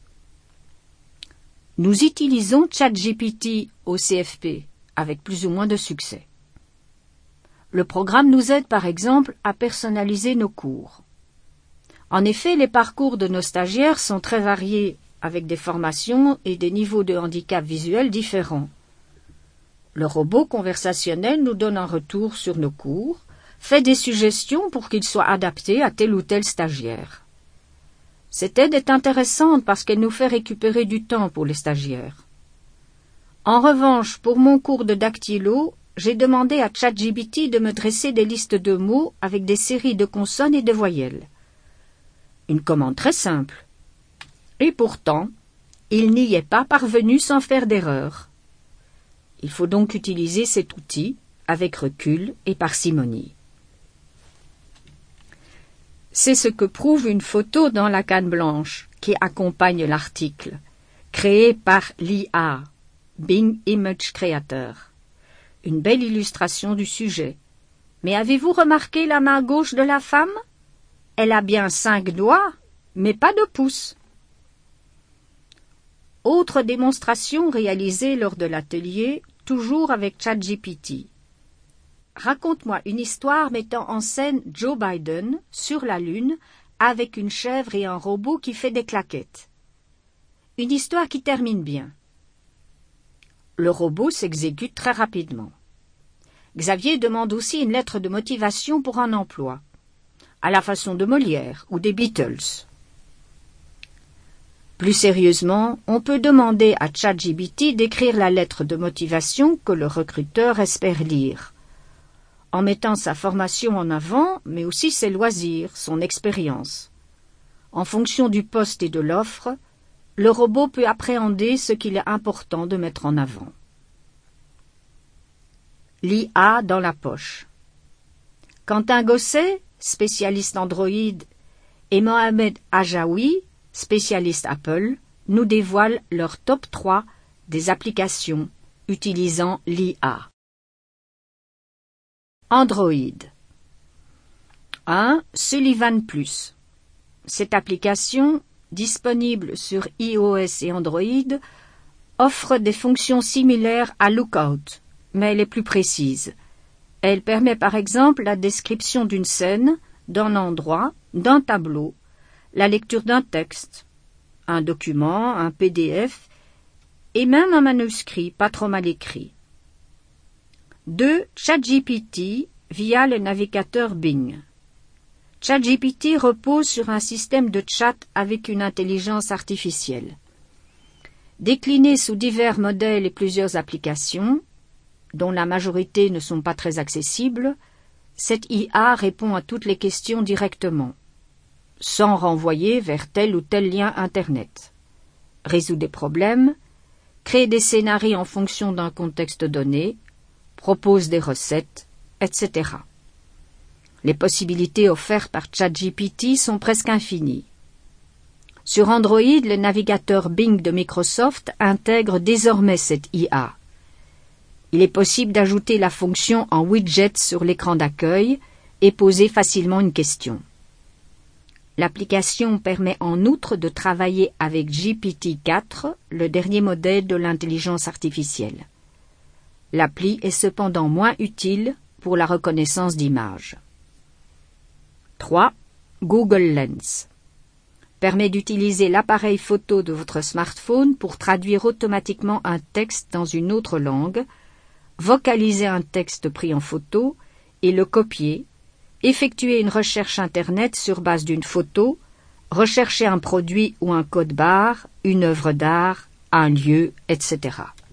Nous utilisons ChatGPT au CFP avec plus ou moins de succès. Le programme nous aide par exemple à personnaliser nos cours. En effet, les parcours de nos stagiaires sont très variés, avec des formations et des niveaux de handicap visuel différents. Le robot conversationnel nous donne un retour sur nos cours, fait des suggestions pour qu'ils soient adaptés à tel ou tel stagiaire. Cette aide est intéressante parce qu'elle nous fait récupérer du temps pour les stagiaires. En revanche, pour mon cours de dactylo, j'ai demandé à ChatGPT de me dresser des listes de mots avec des séries de consonnes et de voyelles. Une commande très simple. Et pourtant, il n'y est pas parvenu sans faire d'erreur. Il faut donc utiliser cet outil avec recul et parcimonie. C'est ce que prouve une photo dans la canne blanche qui accompagne l'article, créée par l'IA, Bing Image Creator. Une belle illustration du sujet. Mais avez-vous remarqué la main gauche de la femme? Elle a bien 5 doigts, mais pas de pouce. Autre démonstration réalisée lors de l'atelier, toujours avec ChatGPT. Raconte-moi une histoire mettant en scène Joe Biden sur la Lune avec une chèvre et un robot qui fait des claquettes. Une histoire qui termine bien. Le robot s'exécute très rapidement. Xavier demande aussi une lettre de motivation pour un emploi, à la façon de Molière ou des Beatles. Plus sérieusement, on peut demander à ChatGPT d'écrire la lettre de motivation que le recruteur espère lire, en mettant sa formation en avant, mais aussi ses loisirs, son expérience. En fonction du poste et de l'offre, le robot peut appréhender ce qu'il est important de mettre en avant. L'IA dans la poche. Quentin Gosset, spécialiste Android, et Mohamed Ajaoui, spécialiste Apple, nous dévoilent leur top 3 des applications utilisant l'IA. Android. 1. Sullivan Plus. Cette application, disponible sur iOS et Android, offre des fonctions similaires à Lookout, mais elle est plus précise. Elle permet par exemple la description d'une scène, d'un endroit, d'un tableau, la lecture d'un texte, un document, un PDF et même un manuscrit pas trop mal écrit. 2. ChatGPT via le navigateur Bing. ChatGPT repose sur un système de chat avec une intelligence artificielle. Décliné sous divers modèles et plusieurs applications, dont la majorité ne sont pas très accessibles, cette IA répond à toutes les questions directement, sans renvoyer vers tel ou tel lien Internet, résout des problèmes, crée des scénarios en fonction d'un contexte donné, propose des recettes, etc. Les possibilités offertes par ChatGPT sont presque infinies. Sur Android, le navigateur Bing de Microsoft intègre désormais cette IA. Il est possible d'ajouter la fonction en widget sur l'écran d'accueil et poser facilement une question. L'application permet en outre de travailler avec GPT-4, le dernier modèle de l'intelligence artificielle. L'appli est cependant moins utile pour la reconnaissance d'images. 3. Google Lens permet d'utiliser l'appareil photo de votre smartphone pour traduire automatiquement un texte dans une autre langue, vocaliser un texte pris en photo et le copier, effectuer une recherche Internet sur base d'une photo, rechercher un produit ou un code barre, une œuvre d'art, un lieu, etc.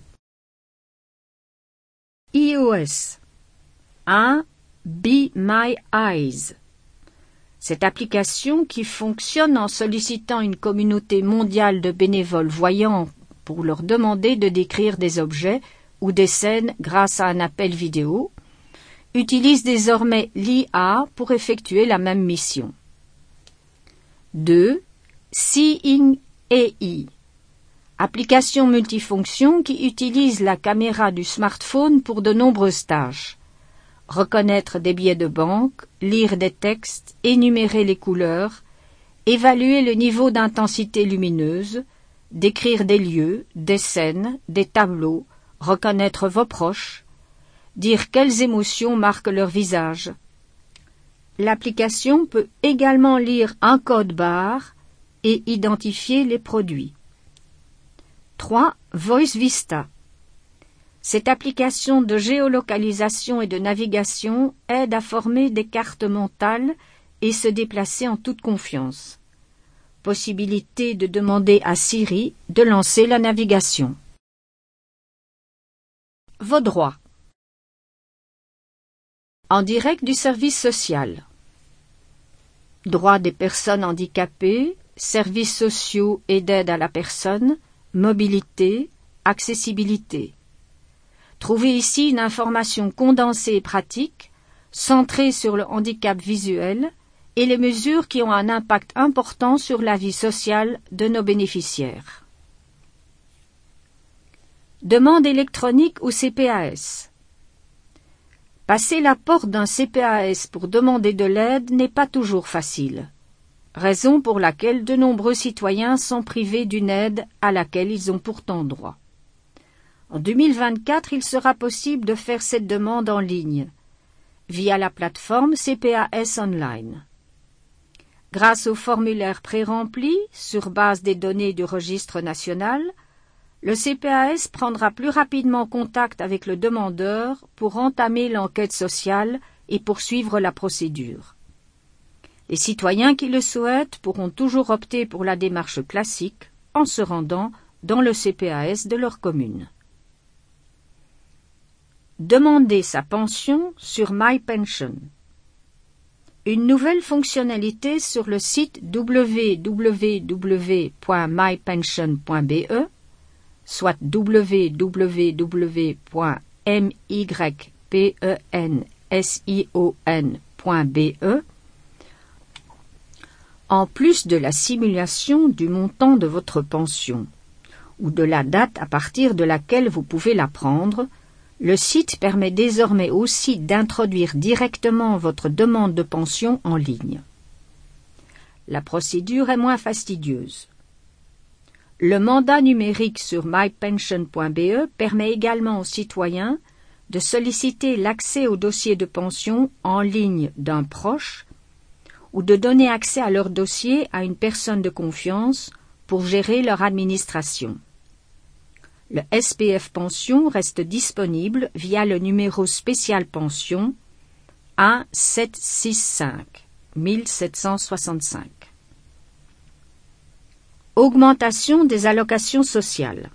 iOS 1. Be My Eyes. Cette application, qui fonctionne en sollicitant une communauté mondiale de bénévoles voyants pour leur demander de décrire des objets ou des scènes grâce à un appel vidéo, utilise désormais l'IA pour effectuer la même mission. 2. Seeing AI. Application multifonction qui utilise la caméra du smartphone pour de nombreuses tâches. Reconnaître des billets de banque, lire des textes, énumérer les couleurs, évaluer le niveau d'intensité lumineuse, décrire des lieux, des scènes, des tableaux, reconnaître vos proches, dire quelles émotions marquent leur visage. L'application peut également lire un code barre et identifier les produits. 3. Voice Vista. Cette application de géolocalisation et de navigation aide à former des cartes mentales et se déplacer en toute confiance. Possibilité de demander à Siri de lancer la navigation. Vos droits. En direct du service social. Droits des personnes handicapées, services sociaux et d'aide à la personne, mobilité, accessibilité. Trouvez ici une information condensée et pratique, centrée sur le handicap visuel et les mesures qui ont un impact important sur la vie sociale de nos bénéficiaires. Demande électronique ou CPAS. Passer la porte d'un CPAS pour demander de l'aide n'est pas toujours facile, raison pour laquelle de nombreux citoyens sont privés d'une aide à laquelle ils ont pourtant droit. En 2024, il sera possible de faire cette demande en ligne, via la plateforme CPAS Online. Grâce au formulaire pré-rempli, sur base des données du registre national, le CPAS prendra plus rapidement contact avec le demandeur pour entamer l'enquête sociale et poursuivre la procédure. Les citoyens qui le souhaitent pourront toujours opter pour la démarche classique en se rendant dans le CPAS de leur commune. Demander sa pension sur MyPension. Une nouvelle fonctionnalité sur le site www.mypension.be, soit www.mypension.be, en plus de la simulation du montant de votre pension ou de la date à partir de laquelle vous pouvez la prendre, le site permet désormais aussi d'introduire directement votre demande de pension en ligne. La procédure est moins fastidieuse. Le mandat numérique sur mypension.be permet également aux citoyens de solliciter l'accès au dossier de pension en ligne d'un proche ou de donner accès à leur dossier à une personne de confiance pour gérer leur administration. Le SPF Pension reste disponible via le numéro spécial pension 1765 1765. Augmentation des allocations sociales.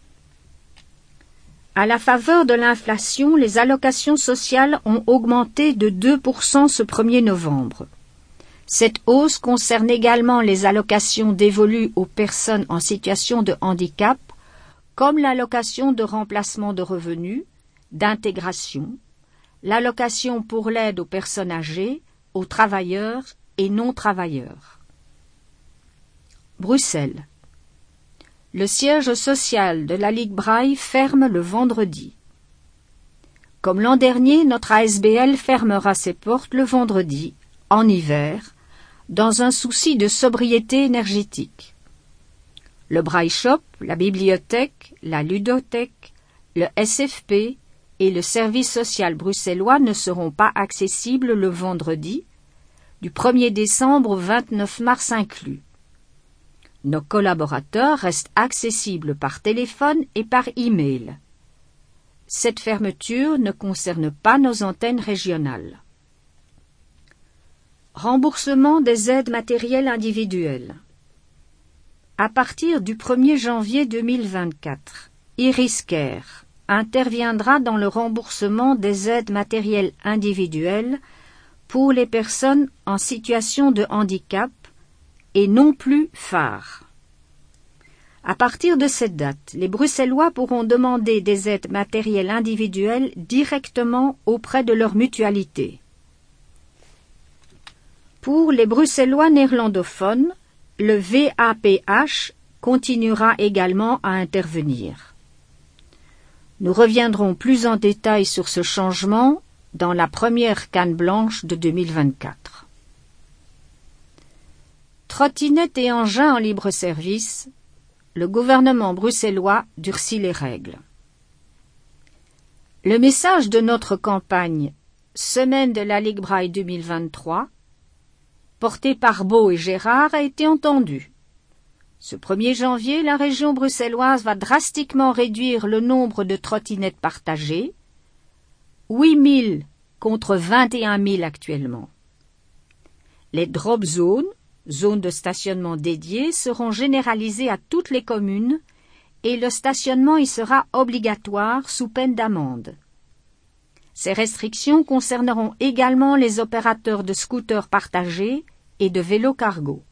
À la faveur de l'inflation, les allocations sociales ont augmenté de 2% ce 1er novembre. Cette hausse concerne également les allocations dévolues aux personnes en situation de handicap, comme l'allocation de remplacement de revenus, d'intégration, l'allocation pour l'aide aux personnes âgées, aux travailleurs et non-travailleurs. Bruxelles. Le siège social de la Ligue Braille ferme le vendredi. Comme l'an dernier, notre ASBL fermera ses portes le vendredi, en hiver, dans un souci de sobriété énergétique. Le Braille Shop, la bibliothèque, la ludothèque, le SFP et le service social bruxellois ne seront pas accessibles le vendredi, du 1er décembre au 29 mars inclus. Nos collaborateurs restent accessibles par téléphone et par e-mail. Cette fermeture ne concerne pas nos antennes régionales. Remboursement des aides matérielles individuelles. À partir du 1er janvier 2024, Iriscare interviendra dans le remboursement des aides matérielles individuelles pour les personnes en situation de handicap et non plus phare. À partir de cette date, les Bruxellois pourront demander des aides matérielles individuelles directement auprès de leur mutualité. Pour les Bruxellois néerlandophones, le VAPH continuera également à intervenir. Nous reviendrons plus en détail sur ce changement dans la première canne blanche de 2024. Trottinettes et engins en libre service, le gouvernement bruxellois durcit les règles. Le message de notre campagne « Semaine de la Ligue Braille 2023 » porté par Beau et Gérard a été entendu. Ce 1er janvier, la région bruxelloise va drastiquement réduire le nombre de trottinettes partagées, 8 000 contre 21 000 actuellement. Les drop zones, zones de stationnement dédiées, seront généralisées à toutes les communes et le stationnement y sera obligatoire sous peine d'amende. Ces restrictions concerneront également les opérateurs de scooters partagés et de vélos cargo.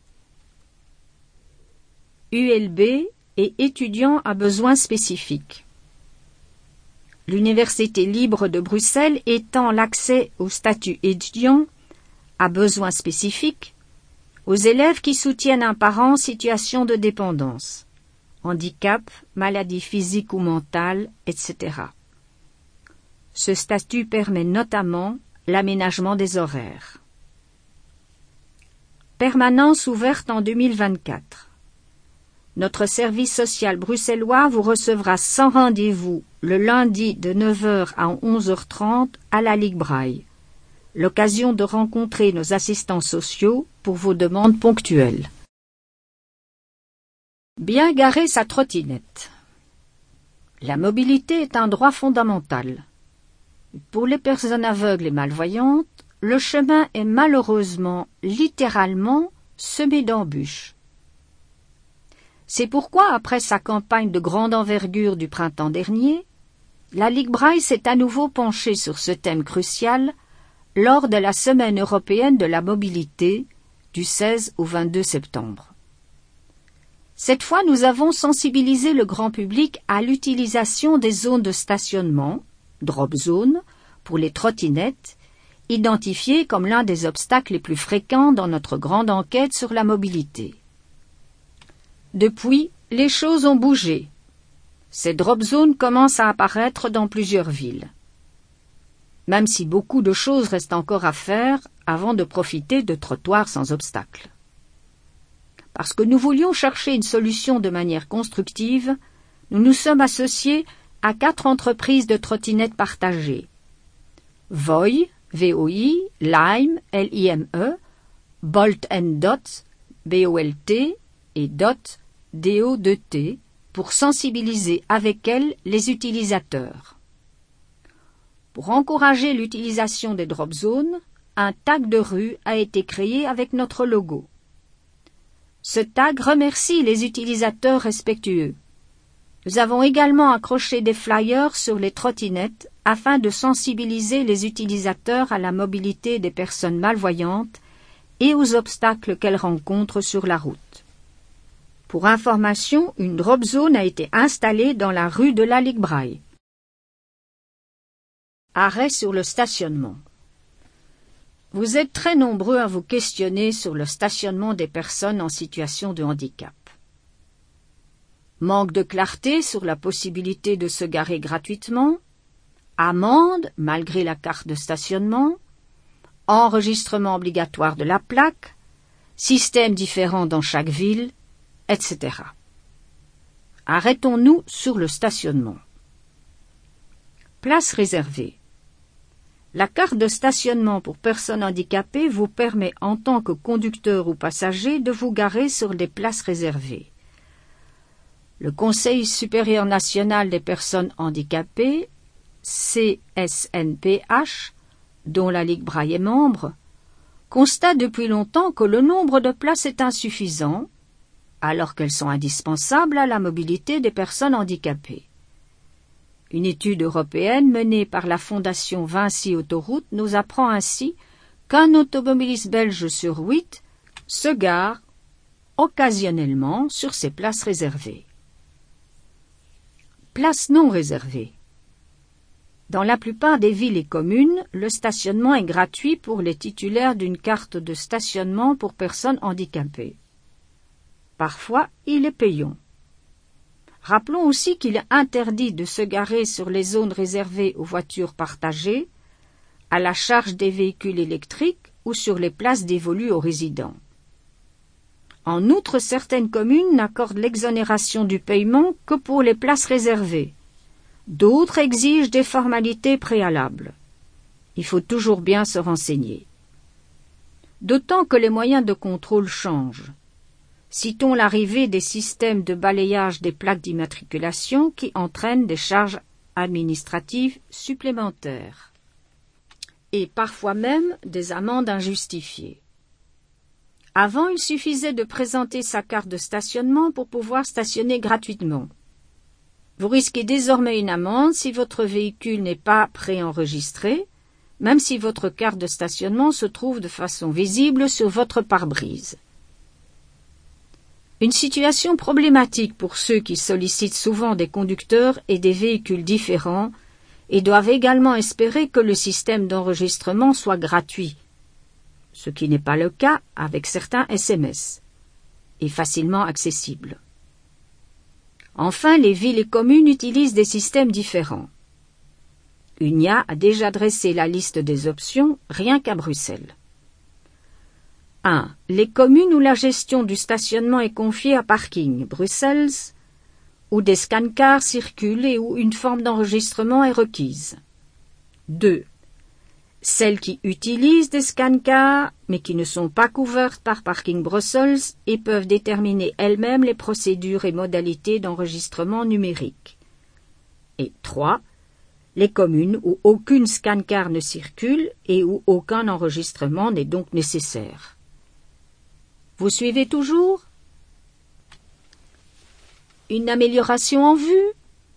ULB et étudiants à besoins spécifiques. L'Université libre de Bruxelles étend l'accès au statut étudiant à besoins spécifiques aux élèves qui soutiennent un parent en situation de dépendance, handicap, maladie physique ou mentale, etc. Ce statut permet notamment l'aménagement des horaires. Permanence ouverte en 2024. Notre service social bruxellois vous recevra sans rendez-vous le lundi de 9h à 11h30 à la Ligue Braille. L'occasion de rencontrer nos assistants sociaux pour vos demandes ponctuelles. Bien garer sa trottinette. La mobilité est un droit fondamental. Pour les personnes aveugles et malvoyantes, le chemin est malheureusement, littéralement, semé d'embûches. C'est pourquoi, après sa campagne de grande envergure du printemps dernier, la Ligue Braille s'est à nouveau penchée sur ce thème crucial lors de la Semaine européenne de la mobilité du 16 au 22 septembre. Cette fois, nous avons sensibilisé le grand public à l'utilisation des zones de stationnement, drop zone, pour les trottinettes, identifiées comme l'un des obstacles les plus fréquents dans notre grande enquête sur la mobilité. Depuis, les choses ont bougé. Ces drop zones commencent à apparaître dans plusieurs villes. Même si beaucoup de choses restent encore à faire avant de profiter de trottoirs sans obstacles. Parce que nous voulions chercher une solution de manière constructive, nous nous sommes associés à 4 entreprises de trottinettes partagées. Voi, VOI, Lime, LIME, Bolt & Dot, BOLT et Dot, DO2T, pour sensibiliser avec elles les utilisateurs. Pour encourager l'utilisation des drop zones, un tag de rue a été créé avec notre logo. Ce tag remercie les utilisateurs respectueux. Nous avons également accroché des flyers sur les trottinettes afin de sensibiliser les utilisateurs à la mobilité des personnes malvoyantes et aux obstacles qu'elles rencontrent sur la route. Pour information, une drop zone a été installée dans la rue de la Ligue Braille. Arrêt sur le stationnement. Vous êtes très nombreux à vous questionner sur le stationnement des personnes en situation de handicap. Manque de clarté sur la possibilité de se garer gratuitement, amende malgré la carte de stationnement, enregistrement obligatoire de la plaque, système différent dans chaque ville, etc. Arrêtons-nous sur le stationnement. Place réservée. La carte de stationnement pour personnes handicapées vous permet en tant que conducteur ou passager de vous garer sur des places réservées. Le Conseil supérieur national des personnes handicapées, CSNPH, dont la Ligue Braille est membre, constate depuis longtemps que le nombre de places est insuffisant, alors qu'elles sont indispensables à la mobilité des personnes handicapées. Une étude européenne menée par la Fondation Vinci Autoroute nous apprend ainsi qu'un automobiliste belge sur 8 se gare occasionnellement sur ces places réservées. Places non réservées. Dans la plupart des villes et communes, le stationnement est gratuit pour les titulaires d'une carte de stationnement pour personnes handicapées. Parfois, il est payant. Rappelons aussi qu'il est interdit de se garer sur les zones réservées aux voitures partagées, à la charge des véhicules électriques ou sur les places dévolues aux résidents. En outre, certaines communes n'accordent l'exonération du paiement que pour les places réservées. D'autres exigent des formalités préalables. Il faut toujours bien se renseigner. D'autant que les moyens de contrôle changent. Citons l'arrivée des systèmes de balayage des plaques d'immatriculation qui entraînent des charges administratives supplémentaires et parfois même des amendes injustifiées. Avant, il suffisait de présenter sa carte de stationnement pour pouvoir stationner gratuitement. Vous risquez désormais une amende si votre véhicule n'est pas préenregistré, même si votre carte de stationnement se trouve de façon visible sur votre pare-brise. Une situation problématique pour ceux qui sollicitent souvent des conducteurs et des véhicules différents et doivent également espérer que le système d'enregistrement soit gratuit, ce qui n'est pas le cas avec certains SMS, et facilement accessible. Enfin, les villes et communes utilisent des systèmes différents. UNIA a déjà dressé la liste des options rien qu'à Bruxelles. 1. Les communes où la gestion du stationnement est confiée à Parking, Bruxelles, où des scan-cars circulent et où une forme d'enregistrement est requise. 2. Celles qui utilisent des scan-cars, mais qui ne sont pas couvertes par Parking Bruxelles et peuvent déterminer elles-mêmes les procédures et modalités d'enregistrement numérique. Et 3. Les communes où aucune scan-car ne circule et où aucun enregistrement n'est donc nécessaire. Vous suivez toujours? Une amélioration en vue?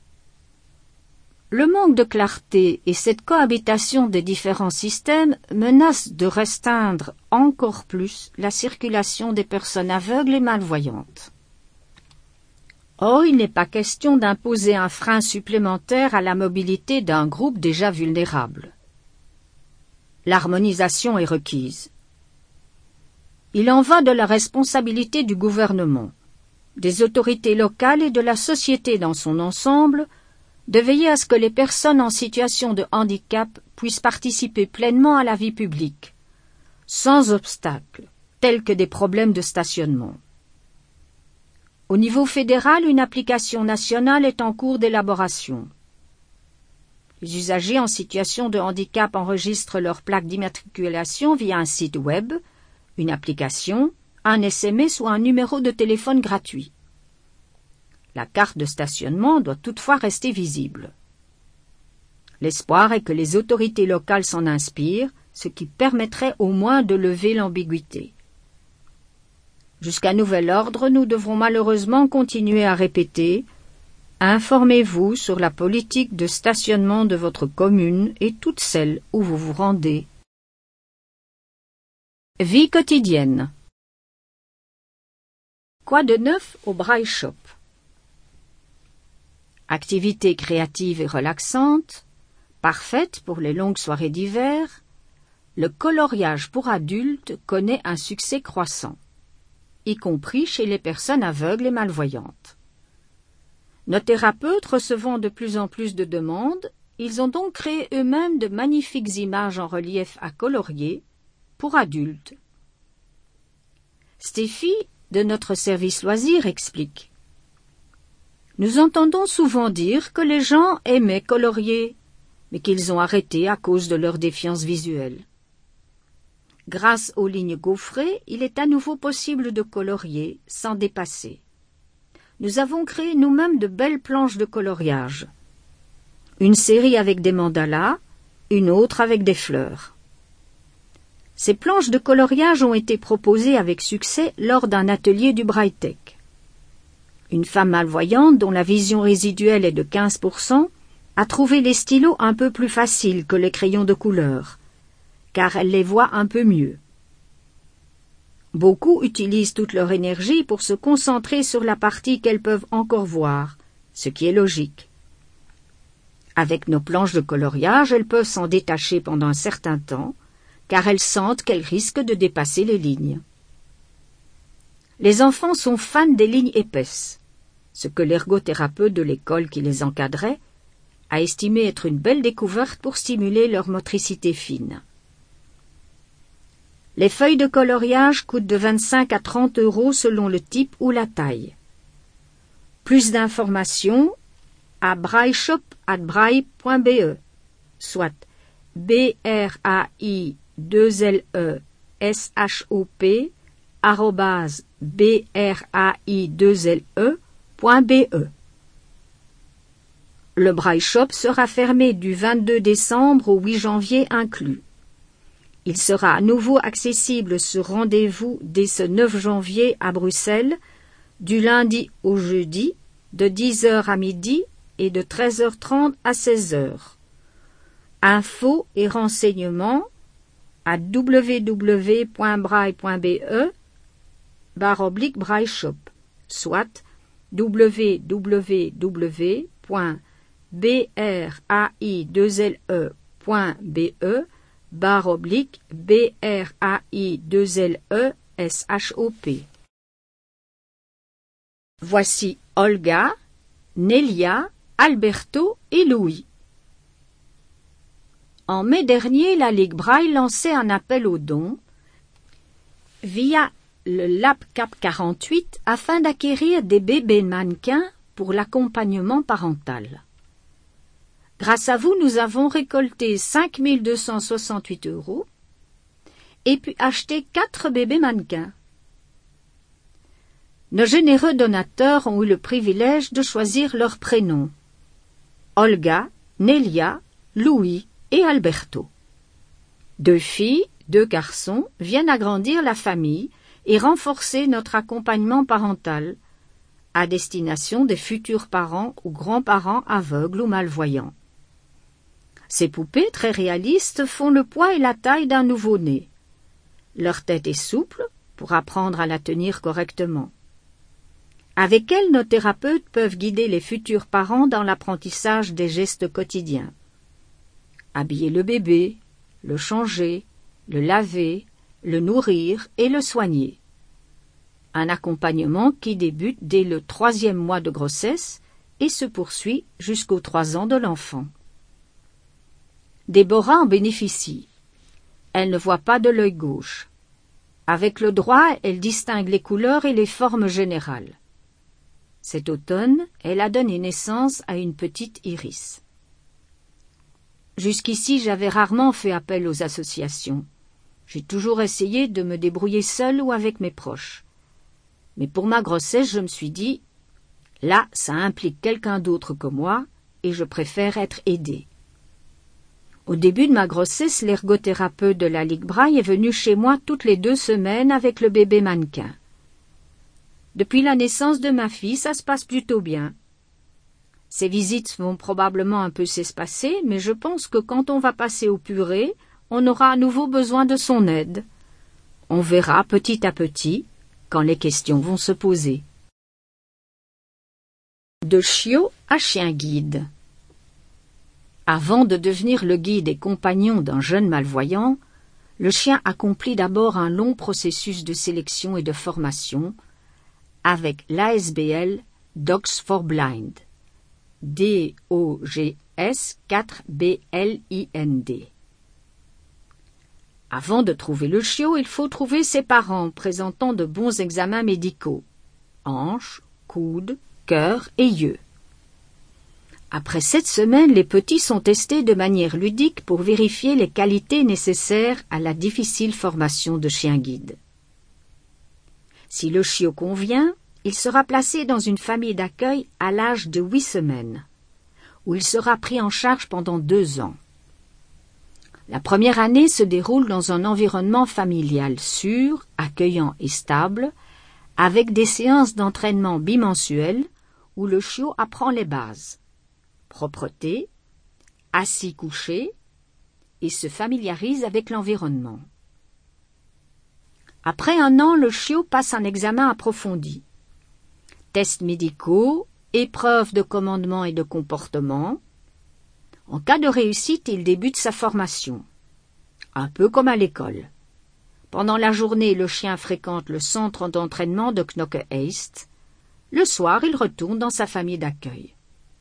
Le manque de clarté et cette cohabitation des différents systèmes menacent de restreindre encore plus la circulation des personnes aveugles et malvoyantes. Or, il n'est pas question d'imposer un frein supplémentaire à la mobilité d'un groupe déjà vulnérable. L'harmonisation est requise. Il en va de la responsabilité du gouvernement, des autorités locales et de la société dans son ensemble de veiller à ce que les personnes en situation de handicap puissent participer pleinement à la vie publique, sans obstacles, tels que des problèmes de stationnement. Au niveau fédéral, une application nationale est en cours d'élaboration. Les usagers en situation de handicap enregistrent leur plaque d'immatriculation via un site web, une application, un SMS ou un numéro de téléphone gratuit. La carte de stationnement doit toutefois rester visible. L'espoir est que les autorités locales s'en inspirent, ce qui permettrait au moins de lever l'ambiguïté. Jusqu'à nouvel ordre, nous devrons malheureusement continuer à répéter « Informez-vous sur la politique de stationnement de votre commune et toutes celles où vous vous rendez. » Vie quotidienne. Quoi de neuf au Braille Shop? Activité créative et relaxante, parfaite pour les longues soirées d'hiver, le coloriage pour adultes connaît un succès croissant, y compris chez les personnes aveugles et malvoyantes. Nos thérapeutes recevant de plus en plus de demandes, ils ont donc créé eux-mêmes de magnifiques images en relief à colorier pour adultes. Stéphie, de notre service loisirs, explique. Nous entendons souvent dire que les gens aimaient colorier, mais qu'ils ont arrêté à cause de leur défiance visuelle. Grâce aux lignes gaufrées, il est à nouveau possible de colorier sans dépasser. Nous avons créé nous-mêmes de belles planches de coloriage. Une série avec des mandalas, une autre avec des fleurs. Ces planches de coloriage ont été proposées avec succès lors d'un atelier du Brightech. Une femme malvoyante dont la vision résiduelle est de 15% a trouvé les stylos un peu plus faciles que les crayons de couleur, car elle les voit un peu mieux. Beaucoup utilisent toute leur énergie pour se concentrer sur la partie qu'elles peuvent encore voir, ce qui est logique. Avec nos planches de coloriage, elles peuvent s'en détacher pendant un certain temps, car elles sentent qu'elles risquent de dépasser les lignes. Les enfants sont fans des lignes épaisses, ce que l'ergothérapeute de l'école qui les encadrait a estimé être une belle découverte pour stimuler leur motricité fine. Les feuilles de coloriage coûtent de 25 à 30 € selon le type ou la taille. Plus d'informations à brailleshop@braille.be, soit BRAI2LE@braille2LE.be. Le Braille Shop sera fermé du 22 décembre au 8 janvier inclus. Il sera à nouveau accessible sur rendez-vous dès ce 9 janvier à Bruxelles, du lundi au jeudi, de 10h à midi et de 13h30 à 16h. Infos et renseignements à www.braille.be/Braille Shop, soit www.brai2le.be/BRAI2LE Voici Olga, Nelia, Alberto et Louis. En mai dernier, la Ligue Braille lançait un appel aux dons via le LabCap 48 afin d'acquérir des bébés mannequins pour l'accompagnement parental. Grâce à vous, nous avons récolté 5 268 € et puis acheté 4 bébés mannequins. Nos généreux donateurs ont eu le privilège de choisir leurs prénoms: Olga, Nelia, Louis et Alberto. 2 filles, 2 garçons viennent agrandir la famille et renforcer notre accompagnement parental à destination des futurs parents ou grands-parents aveugles ou malvoyants. Ces poupées très réalistes font le poids et la taille d'un nouveau-né. Leur tête est souple pour apprendre à la tenir correctement. Avec elles, nos thérapeutes peuvent guider les futurs parents dans l'apprentissage des gestes quotidiens. Habiller le bébé, le changer, le laver, le nourrir et le soigner. Un accompagnement qui débute dès le 3e mois de grossesse et se poursuit jusqu'aux 3 ans de l'enfant. Déborah en bénéficie. Elle ne voit pas de l'œil gauche. Avec le droit, elle distingue les couleurs et les formes générales. Cet automne, elle a donné naissance à une petite Iris. Jusqu'ici, j'avais rarement fait appel aux associations. J'ai toujours essayé de me débrouiller seule ou avec mes proches. Mais pour ma grossesse, je me suis dit, là, ça implique quelqu'un d'autre que moi, et je préfère être aidée. Au début de ma grossesse, l'ergothérapeute de la Ligue Braille est venu chez moi toutes les 2 semaines avec le bébé mannequin. Depuis la naissance de ma fille, ça se passe plutôt bien. Ces visites vont probablement un peu s'espacer, mais je pense que quand on va passer au purée, on aura à nouveau besoin de son aide. On verra petit à petit quand les questions vont se poser. De chiot à chien guide. Avant de devenir le guide et compagnon d'un jeune malvoyant, le chien accomplit d'abord un long processus de sélection et de formation avec l'ASBL Dogs for Blind, DOGS 4BLIND. Avant de trouver le chiot, il faut trouver ses parents présentant de bons examens médicaux, hanches, coudes, cœur et yeux. Après 7 semaines, les petits sont testés de manière ludique pour vérifier les qualités nécessaires à la difficile formation de chien-guide. Si le chiot convient, il sera placé dans une famille d'accueil à l'âge de 8 semaines, où il sera pris en charge pendant 2 ans. La première année se déroule dans un environnement familial sûr, accueillant et stable, avec des séances d'entraînement bimensuelles où le chiot apprend les bases. Propreté, assis-couché, et se familiarise avec l'environnement. Après 1 an, le chiot passe un examen approfondi. Tests médicaux, épreuves de commandement et de comportement. En cas de réussite, il débute sa formation. Un peu comme à l'école. Pendant la journée, le chien fréquente le centre d'entraînement de Knokke-Heist. Le soir, il retourne dans sa famille d'accueil.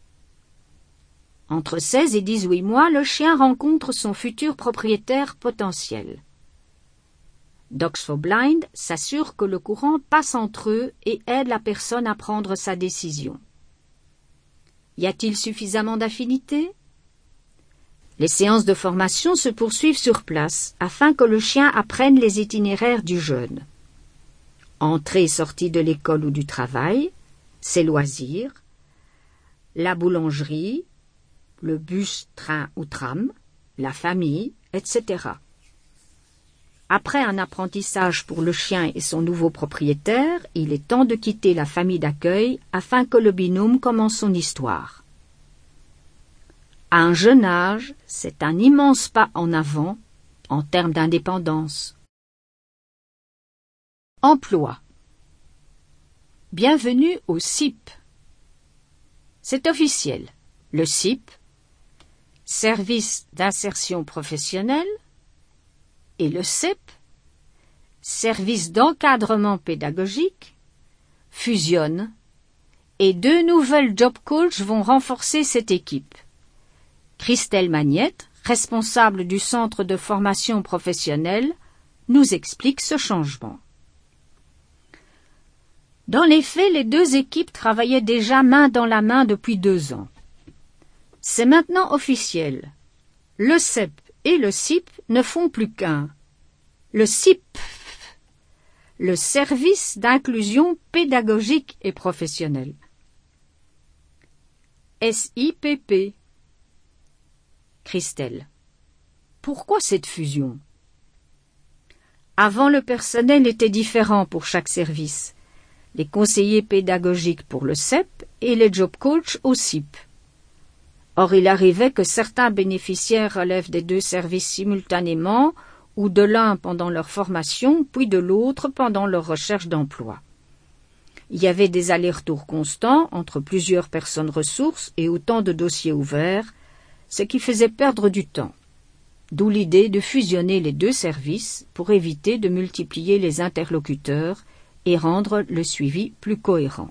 Entre 16 et 18 mois, le chien rencontre son futur propriétaire potentiel. Dogs for Blind s'assure que le courant passe entre eux et aide la personne à prendre sa décision. Y a-t-il suffisamment d'affinité? Les séances de formation se poursuivent sur place afin que le chien apprenne les itinéraires du jeune. Entrée et sortie de l'école ou du travail, ses loisirs, la boulangerie, le bus, train ou tram, la famille, etc. Après un apprentissage pour le chien et son nouveau propriétaire, il est temps de quitter la famille d'accueil afin que le binôme commence son histoire. À un jeune âge, c'est un immense pas en avant en termes d'indépendance. Emploi. Bienvenue au CIP. C'est officiel. Le CIP, Service d'insertion professionnelle, et le CEP, Service d'encadrement pédagogique, fusionnent et 2 nouvelles job coachs vont renforcer cette équipe. Christelle Magnette, responsable du centre de formation professionnelle, nous explique ce changement. Dans les faits, les 2 équipes travaillaient déjà main dans la main depuis 2 ans. C'est maintenant officiel. Le CEP et le CIP ne font plus qu'un. Le CIP, le Service d'inclusion pédagogique et professionnelle. SIPP. Christelle. Pourquoi cette fusion? Avant, le personnel était différent pour chaque service. Les conseillers pédagogiques pour le CEP et les job coachs au CIP. Or, il arrivait que certains bénéficiaires relèvent des 2 services simultanément ou de l'un pendant leur formation, puis de l'autre pendant leur recherche d'emploi. Il y avait des allers-retours constants entre plusieurs personnes ressources et autant de dossiers ouverts, ce qui faisait perdre du temps. D'où l'idée de fusionner les 2 services pour éviter de multiplier les interlocuteurs et rendre le suivi plus cohérent.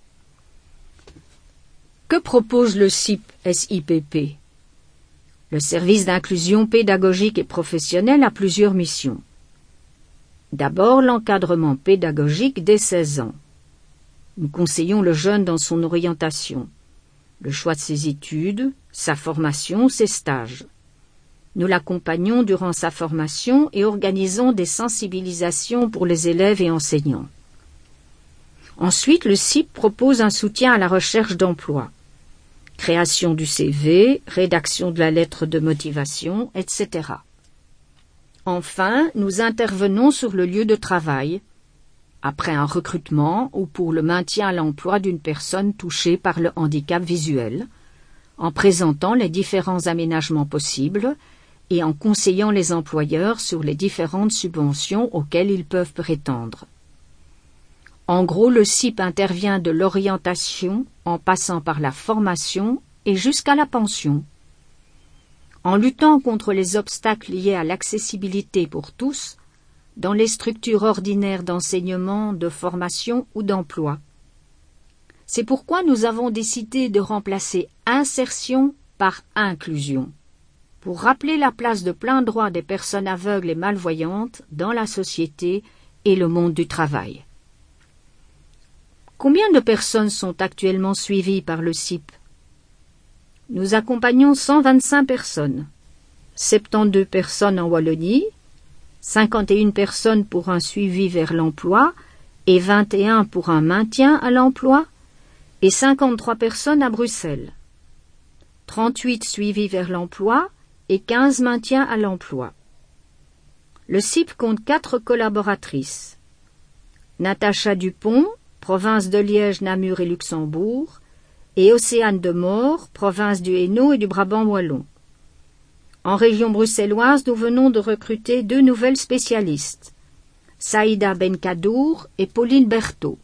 Que propose le CIP-SIPP? Le service d'inclusion pédagogique et professionnelle a plusieurs missions. D'abord, l'encadrement pédagogique dès 16 ans. Nous conseillons le jeune dans son orientation, le choix de ses études, sa formation, ses stages. Nous l'accompagnons durant sa formation et organisons des sensibilisations pour les élèves et enseignants. Ensuite, le CIP propose un soutien à la recherche d'emploi. Création du CV, rédaction de la lettre de motivation, etc. Enfin, nous intervenons sur le lieu de travail, après un recrutement ou pour le maintien à l'emploi d'une personne touchée par le handicap visuel, en présentant les différents aménagements possibles et en conseillant les employeurs sur les différentes subventions auxquelles ils peuvent prétendre. En gros, le CIP intervient de l'orientation en passant par la formation et jusqu'à la pension. En luttant contre les obstacles liés à l'accessibilité pour tous, dans les structures ordinaires d'enseignement, de formation ou d'emploi. C'est pourquoi nous avons décidé de remplacer insertion par inclusion, pour rappeler la place de plein droit des personnes aveugles et malvoyantes dans la société et le monde du travail. Combien de personnes sont actuellement suivies par le CIP? Nous accompagnons 125 personnes, 72 personnes en Wallonie, 51 personnes pour un suivi vers l'emploi et 21 pour un maintien à l'emploi, et 53 personnes à Bruxelles, 38 suivis vers l'emploi et 15 maintiens à l'emploi. Le CIP compte 4 collaboratrices. Natacha Dupont, province de Liège, Namur et Luxembourg, et Océane de Maure, province du Hainaut et du Brabant wallon. En région bruxelloise, nous venons de recruter 2 nouvelles spécialistes, Saïda Benkadour et Pauline Berthaud.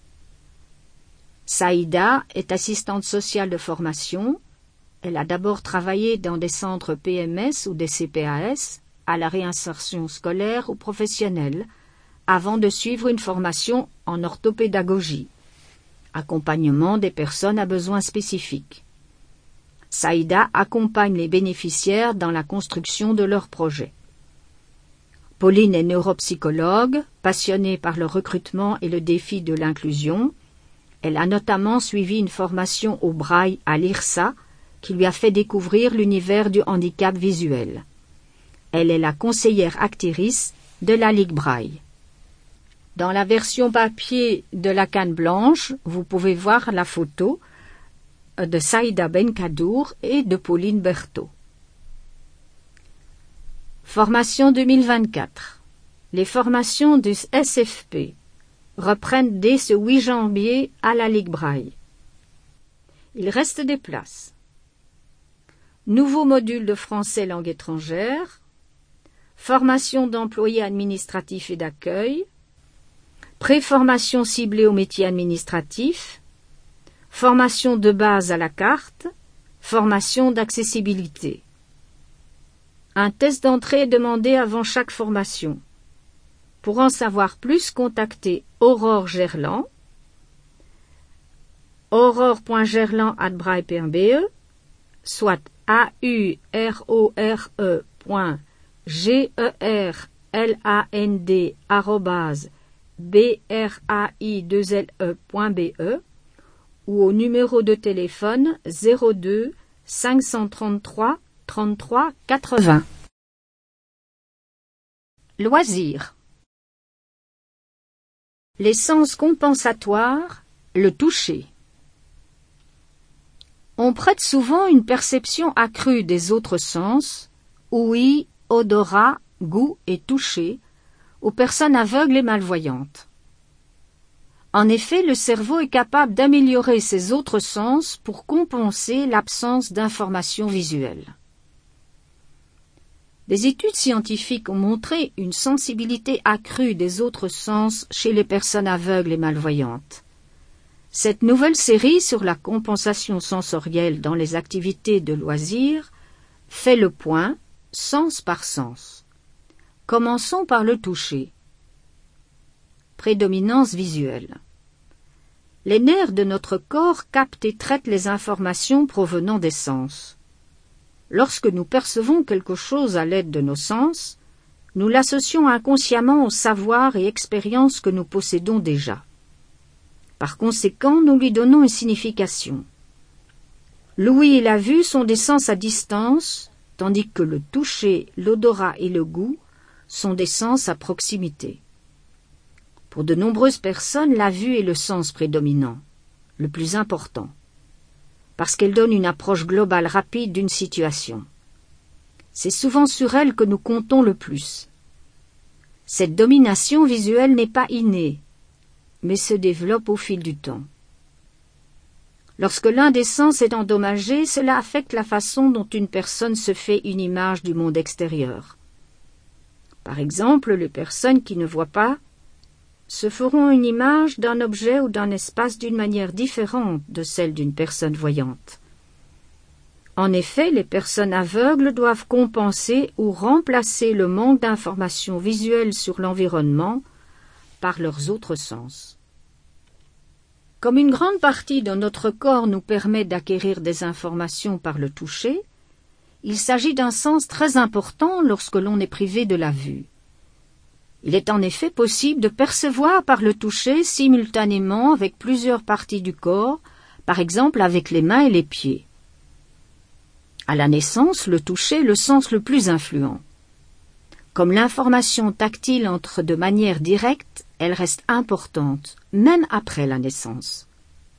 Saïda est assistante sociale de formation. Elle a d'abord travaillé dans des centres PMS ou des CPAS, à la réinsertion scolaire ou professionnelle, avant de suivre une formation en orthopédagogie, accompagnement des personnes à besoins spécifiques. Saïda accompagne les bénéficiaires dans la construction de leurs projets. Pauline est neuropsychologue, passionnée par le recrutement et le défi de l'inclusion. Elle a notamment suivi une formation au braille à l'IRSA qui lui a fait découvrir l'univers du handicap visuel. Elle est la conseillère actrice de la Ligue Braille. Dans la version papier de la canne blanche, vous pouvez voir la photo de Saïda Benkadour et de Pauline Berthaud. Formation 2024. Les formations du SFP reprennent dès ce 8 janvier à la Ligue Braille. Il reste des places. Nouveau module de français langue étrangère, formation d'employés administratifs et d'accueil, préformation ciblée aux métiers administratifs, formation de base à la carte, formation d'accessibilité. Un test d'entrée est demandé avant chaque formation. Pour en savoir plus, contactez Aurore Gerland, aurore.gerland@braille.be, soit aurore.gerland@braille2le.be ou au numéro de téléphone 02 533 33 80. Loisirs. Les sens compensatoires, le toucher. On prête souvent une perception accrue des autres sens, ouïe, odorat, goût et toucher, aux personnes aveugles et malvoyantes. En effet, le cerveau est capable d'améliorer ses autres sens pour compenser l'absence d'informations visuelles. Des études scientifiques ont montré une sensibilité accrue des autres sens chez les personnes aveugles et malvoyantes. Cette nouvelle série sur la compensation sensorielle dans les activités de loisirs fait le point, sens par sens. Commençons par le toucher. Prédominance visuelle. Les nerfs de notre corps captent et traitent les informations provenant des sens. Lorsque nous percevons quelque chose à l'aide de nos sens, nous l'associons inconsciemment au savoir et expérience que nous possédons déjà. Par conséquent, nous lui donnons une signification. L'ouïe et la vue sont des sens à distance, tandis que le toucher, l'odorat et le goût sont des sens à proximité. Pour de nombreuses personnes, la vue est le sens prédominant, le plus important, parce qu'elle donne une approche globale rapide d'une situation. C'est souvent sur elle que nous comptons le plus. Cette domination visuelle n'est pas innée, mais se développe au fil du temps. Lorsque l'un des sens est endommagé, cela affecte la façon dont une personne se fait une image du monde extérieur. Par exemple, les personnes qui ne voient pas se feront une image d'un objet ou d'un espace d'une manière différente de celle d'une personne voyante. En effet, les personnes aveugles doivent compenser ou remplacer le manque d'informations visuelles sur l'environnement par leurs autres sens. Comme une grande partie de notre corps nous permet d'acquérir des informations par le toucher, il s'agit d'un sens très important lorsque l'on est privé de la vue. Il est en effet possible de percevoir par le toucher simultanément avec plusieurs parties du corps, par exemple avec les mains et les pieds. À la naissance, le toucher est le sens le plus influent. Comme l'information tactile entre de manière directe, elle reste importante, même après la naissance.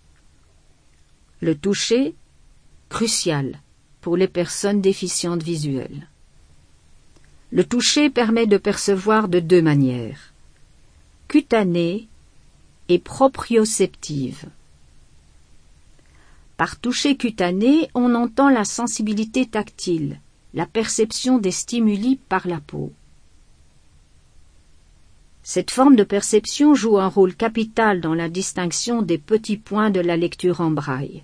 Le toucher, crucial pour les personnes déficientes visuelles. Le toucher permet de percevoir de deux manières, cutanée et proprioceptive. Par toucher cutané, on entend la sensibilité tactile, la perception des stimuli par la peau. Cette forme de perception joue un rôle capital dans la distinction des petits points de la lecture en braille.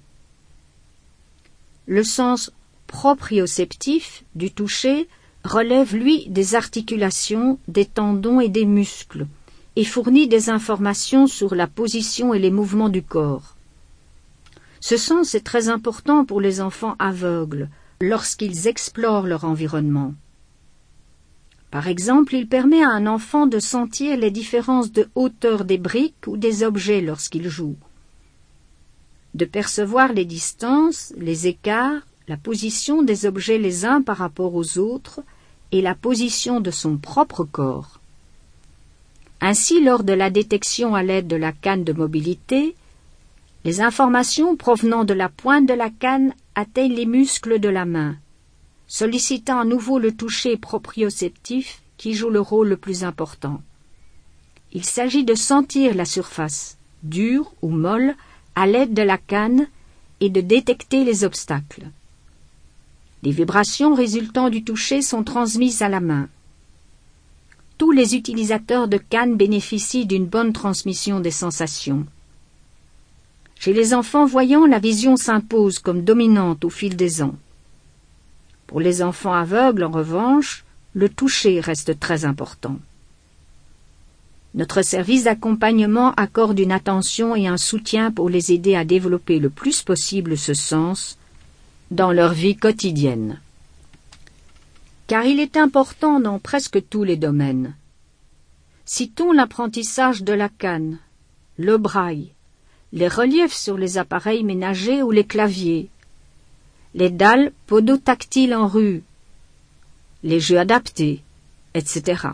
Le sens proprioceptif du toucher relève, lui, des articulations, des tendons et des muscles, et fournit des informations sur la position et les mouvements du corps. Ce sens est très important pour les enfants aveugles lorsqu'ils explorent leur environnement. Par exemple, il permet à un enfant de sentir les différences de hauteur des briques ou des objets lorsqu'il joue, de percevoir les distances, les écarts, la position des objets les uns par rapport aux autres et la position de son propre corps. Ainsi, lors de la détection à l'aide de la canne de mobilité, les informations provenant de la pointe de la canne atteignent les muscles de la main, sollicitant à nouveau le toucher proprioceptif qui joue le rôle le plus important. Il s'agit de sentir la surface, dure ou molle, à l'aide de la canne et de détecter les obstacles. Les vibrations résultant du toucher sont transmises à la main. Tous les utilisateurs de canne bénéficient d'une bonne transmission des sensations. Chez les enfants voyants, la vision s'impose comme dominante au fil des ans. Pour les enfants aveugles, en revanche, le toucher reste très important. Notre service d'accompagnement accorde une attention et un soutien pour les aider à développer le plus possible ce sens dans leur vie quotidienne. Car il est important dans presque tous les domaines. Citons l'apprentissage de la canne, le braille, les reliefs sur les appareils ménagers ou les claviers, les dalles podotactiles en rue, les jeux adaptés, etc.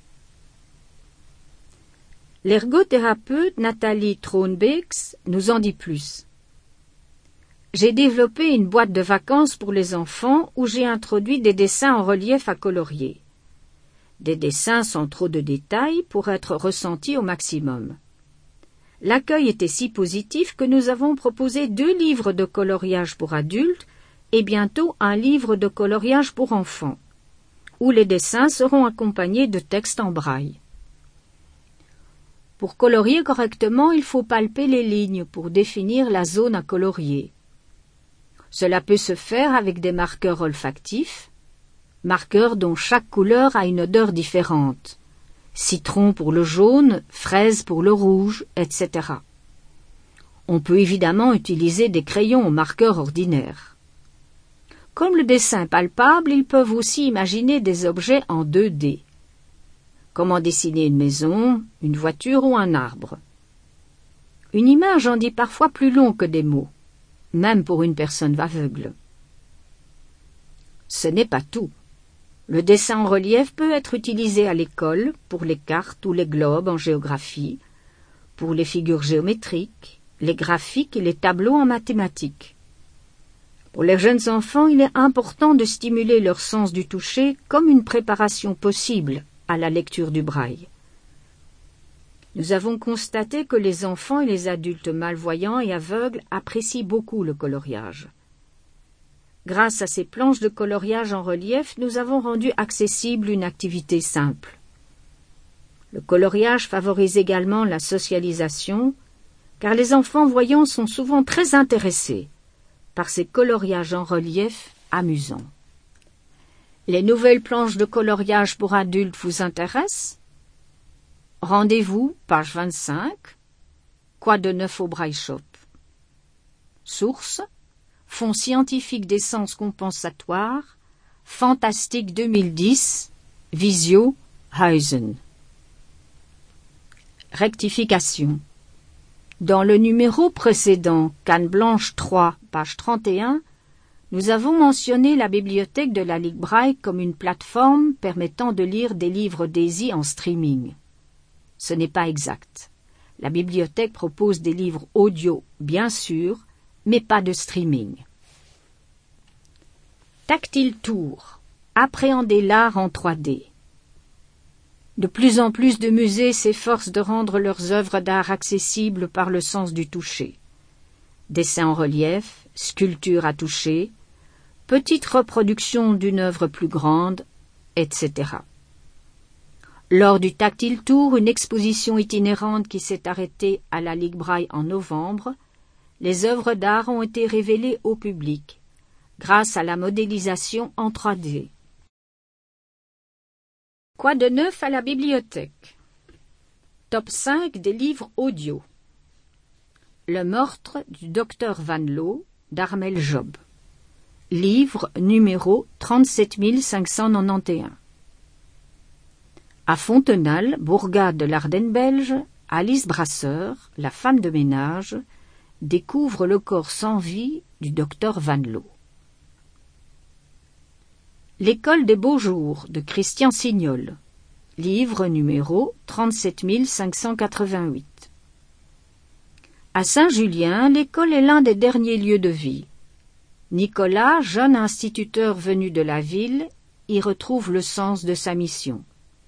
L'ergothérapeute Nathalie Trohnbeeks nous en dit plus. J'ai développé une boîte de vacances pour les enfants où j'ai introduit des dessins en relief à colorier. Des dessins sans trop de détails pour être ressentis au maximum. L'accueil était si positif que nous avons proposé 2 livres de coloriage pour adultes et bientôt un livre de coloriage pour enfants, où les dessins seront accompagnés de textes en braille. Pour colorier correctement, il faut palper les lignes pour définir la zone à colorier. Cela peut se faire avec des marqueurs olfactifs, marqueurs dont chaque couleur a une odeur différente, citron pour le jaune, fraise pour le rouge, etc. On peut évidemment utiliser des crayons aux marqueurs ordinaires. Comme le dessin est palpable, ils peuvent aussi imaginer des objets en 2D. Comment dessiner une maison, une voiture ou un arbre. Une image en dit parfois plus long que des mots, même pour une personne aveugle. Ce n'est pas tout. Le dessin en relief peut être utilisé à l'école pour les cartes ou les globes en géographie, pour les figures géométriques, les graphiques et les tableaux en mathématiques. Pour les jeunes enfants, il est important de stimuler leur sens du toucher comme une préparation possible à la lecture du braille. Nous avons constaté que les enfants et les adultes malvoyants et aveugles apprécient beaucoup le coloriage. Grâce à ces planches de coloriage en relief, nous avons rendu accessible une activité simple. Le coloriage favorise également la socialisation, car les enfants voyants sont souvent très intéressés par ces coloriages en relief amusants. Les nouvelles planches de coloriage pour adultes vous intéressent? Rendez-vous, page 25. Quoi de neuf au Braille Shop? Source: Fonds scientifique des sens compensatoires, Fantastique 2010, Visio, Huysen. Rectification. Dans le numéro précédent, Canne blanche 3, page 31, Nous avons mentionné la bibliothèque de la Ligue Braille comme une plateforme permettant de lire des livres DAISY en streaming. Ce n'est pas exact. La bibliothèque propose des livres audio, bien sûr, mais pas de streaming. Tactile Tour. Appréhender l'art en 3D. De plus en plus de musées s'efforcent de rendre leurs œuvres d'art accessibles par le sens du toucher. Dessins en relief, sculptures à toucher, petites reproductions d'une œuvre plus grande, etc. Lors du Tactile Tour, une exposition itinérante qui s'est arrêtée à la Ligue Braille en novembre, les œuvres d'art ont été révélées au public, grâce à la modélisation en 3D. Quoi de neuf à la bibliothèque? Top 5 des livres audio. Le meurtre du docteur Van Loo d'Armel Job. Livre numéro 37591. À Fontenal, bourgade de l'Ardenne belge, Alice Brasseur, la femme de ménage, découvre le corps sans vie du docteur Van Loo. L'école des beaux jours de Christian Signol. Livre numéro 37588. À Saint-Julien, l'école est l'un des derniers lieux de vie. Nicolas, jeune instituteur venu de la ville, y retrouve le sens de sa mission.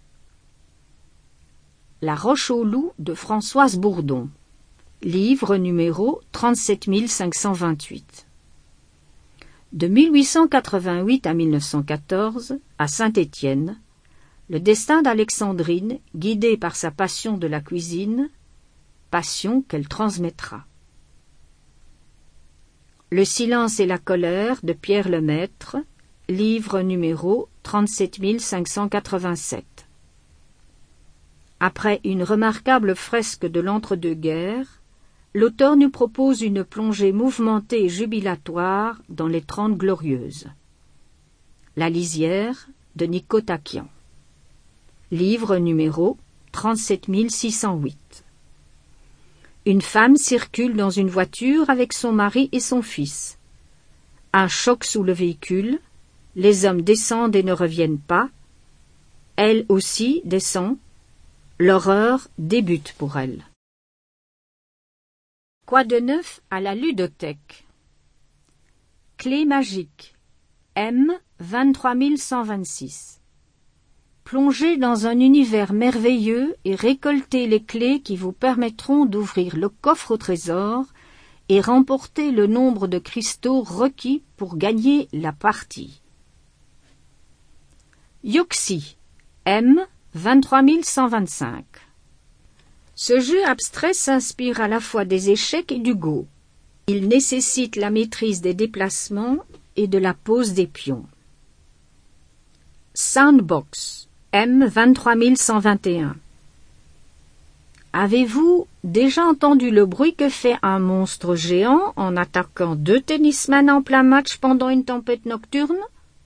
La Roche aux loups de Françoise Bourdon. Livre numéro 37528. De 1888 à 1914, à Saint-Étienne, le destin d'Alexandrine, guidée par sa passion de la cuisine, passion qu'elle transmettra. Le silence et la colère de Pierre Lemaître, livre numéro 37587. Après une remarquable fresque de l'entre-deux-guerres, l'auteur nous propose une plongée mouvementée et jubilatoire dans les 30 glorieuses. La lisière de Nico Takian. Livre numéro 37608. Une femme circule dans une voiture avec son mari et son fils. Un choc sous le véhicule, les hommes descendent et ne reviennent pas. Elle aussi descend. L'horreur débute pour elle. Quoi de neuf à la ludothèque? Clé magique. M 23126. Plongez dans un univers merveilleux et récoltez les clés qui vous permettront d'ouvrir le coffre au trésor et remporter le nombre de cristaux requis pour gagner la partie. Yuxi. M 23125. Ce jeu abstrait s'inspire à la fois des échecs et du go. Il nécessite la maîtrise des déplacements et de la pose des pions. Soundbox. M 23121. Avez-vous déjà entendu le bruit que fait un monstre géant en attaquant 2 tennisman en plein match pendant une tempête nocturne?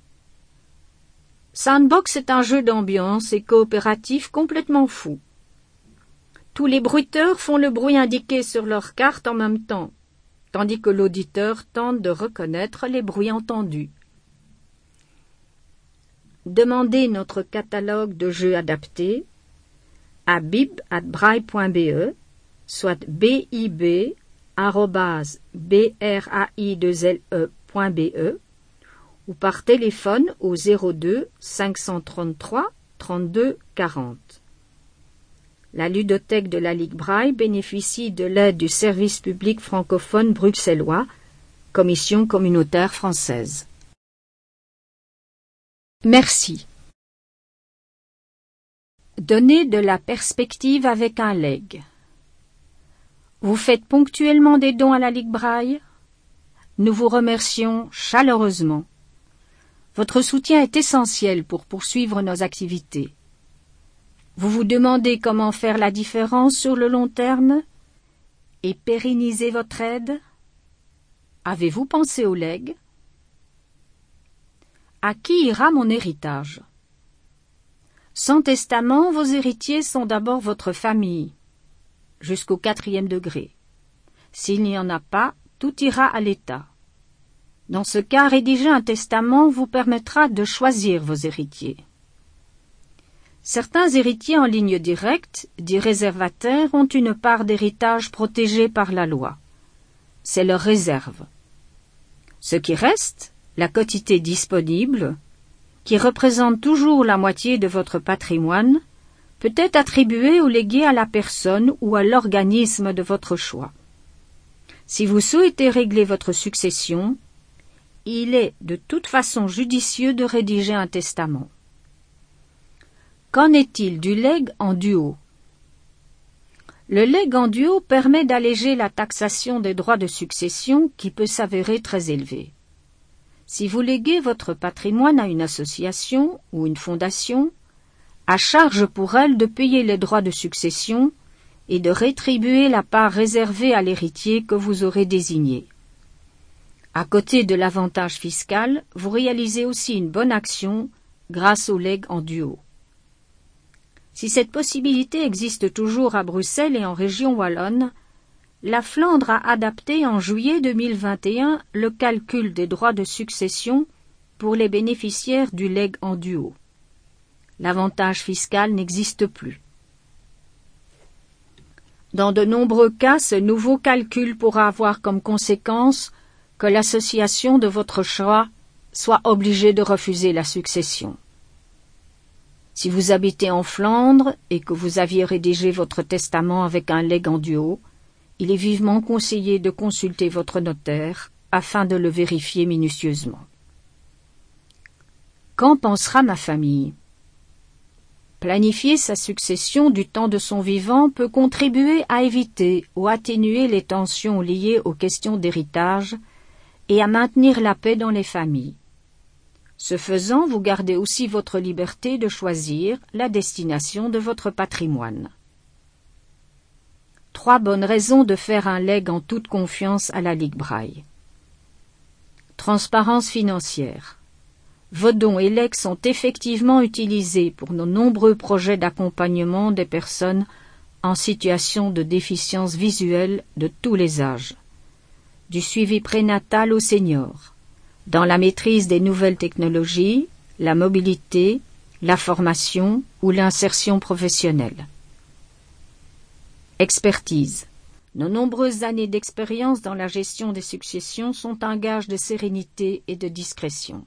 Soundbox est un jeu d'ambiance et coopératif complètement fou. Tous les bruiteurs font le bruit indiqué sur leur carte en même temps, tandis que l'auditeur tente de reconnaître les bruits entendus. Demandez notre catalogue de jeux adaptés à bib@braille.be, soit bib@brai2le.be, ou par téléphone au 02 533 32 40. La ludothèque de la Ligue Braille bénéficie de l'aide du service public francophone bruxellois, Commission communautaire française. Merci. Donnez de la perspective avec un leg. Vous faites ponctuellement des dons à la Ligue Braille? Nous vous remercions chaleureusement. Votre soutien est essentiel pour poursuivre nos activités. Vous vous demandez comment faire la différence sur le long terme et pérenniser votre aide? Avez-vous pensé au legs? À qui ira mon héritage? Sans testament, vos héritiers sont d'abord votre famille, jusqu'au 4e degré. S'il n'y en a pas, tout ira à l'État. Dans ce cas, rédiger un testament vous permettra de choisir vos héritiers. Certains héritiers en ligne directe, dits réservataires, ont une part d'héritage protégée par la loi. C'est leur réserve. Ce qui reste, la quotité disponible, qui représente toujours la moitié de votre patrimoine, peut être attribuée ou léguée à la personne ou à l'organisme de votre choix. Si vous souhaitez régler votre succession, il est de toute façon judicieux de rédiger un testament. Qu'en est-il du legs en duo? Le legs en duo permet d'alléger la taxation des droits de succession qui peut s'avérer très élevée. Si vous léguez votre patrimoine à une association ou une fondation, à charge pour elle de payer les droits de succession et de rétribuer la part réservée à l'héritier que vous aurez désigné. À côté de l'avantage fiscal, vous réalisez aussi une bonne action grâce au legs en duo. Si cette possibilité existe toujours à Bruxelles et en région wallonne, la Flandre a adapté en juillet 2021 le calcul des droits de succession pour les bénéficiaires du legs en duo. L'avantage fiscal n'existe plus. Dans de nombreux cas, ce nouveau calcul pourra avoir comme conséquence que l'association de votre choix soit obligée de refuser la succession. Si vous habitez en Flandre et que vous aviez rédigé votre testament avec un legs en duo, il est vivement conseillé de consulter votre notaire afin de le vérifier minutieusement. Qu'en pensera ma famille? Planifier sa succession du temps de son vivant peut contribuer à éviter ou atténuer les tensions liées aux questions d'héritage et à maintenir la paix dans les familles. Ce faisant, vous gardez aussi votre liberté de choisir la destination de votre patrimoine. 3 bonnes raisons de faire un legs en toute confiance à la Ligue Braille. Transparence financière. Vos dons et legs sont effectivement utilisés pour nos nombreux projets d'accompagnement des personnes en situation de déficience visuelle de tous les âges, du suivi prénatal aux seniors, dans la maîtrise des nouvelles technologies, la mobilité, la formation ou l'insertion professionnelle. Expertise. Nos nombreuses années d'expérience dans la gestion des successions sont un gage de sérénité et de discrétion.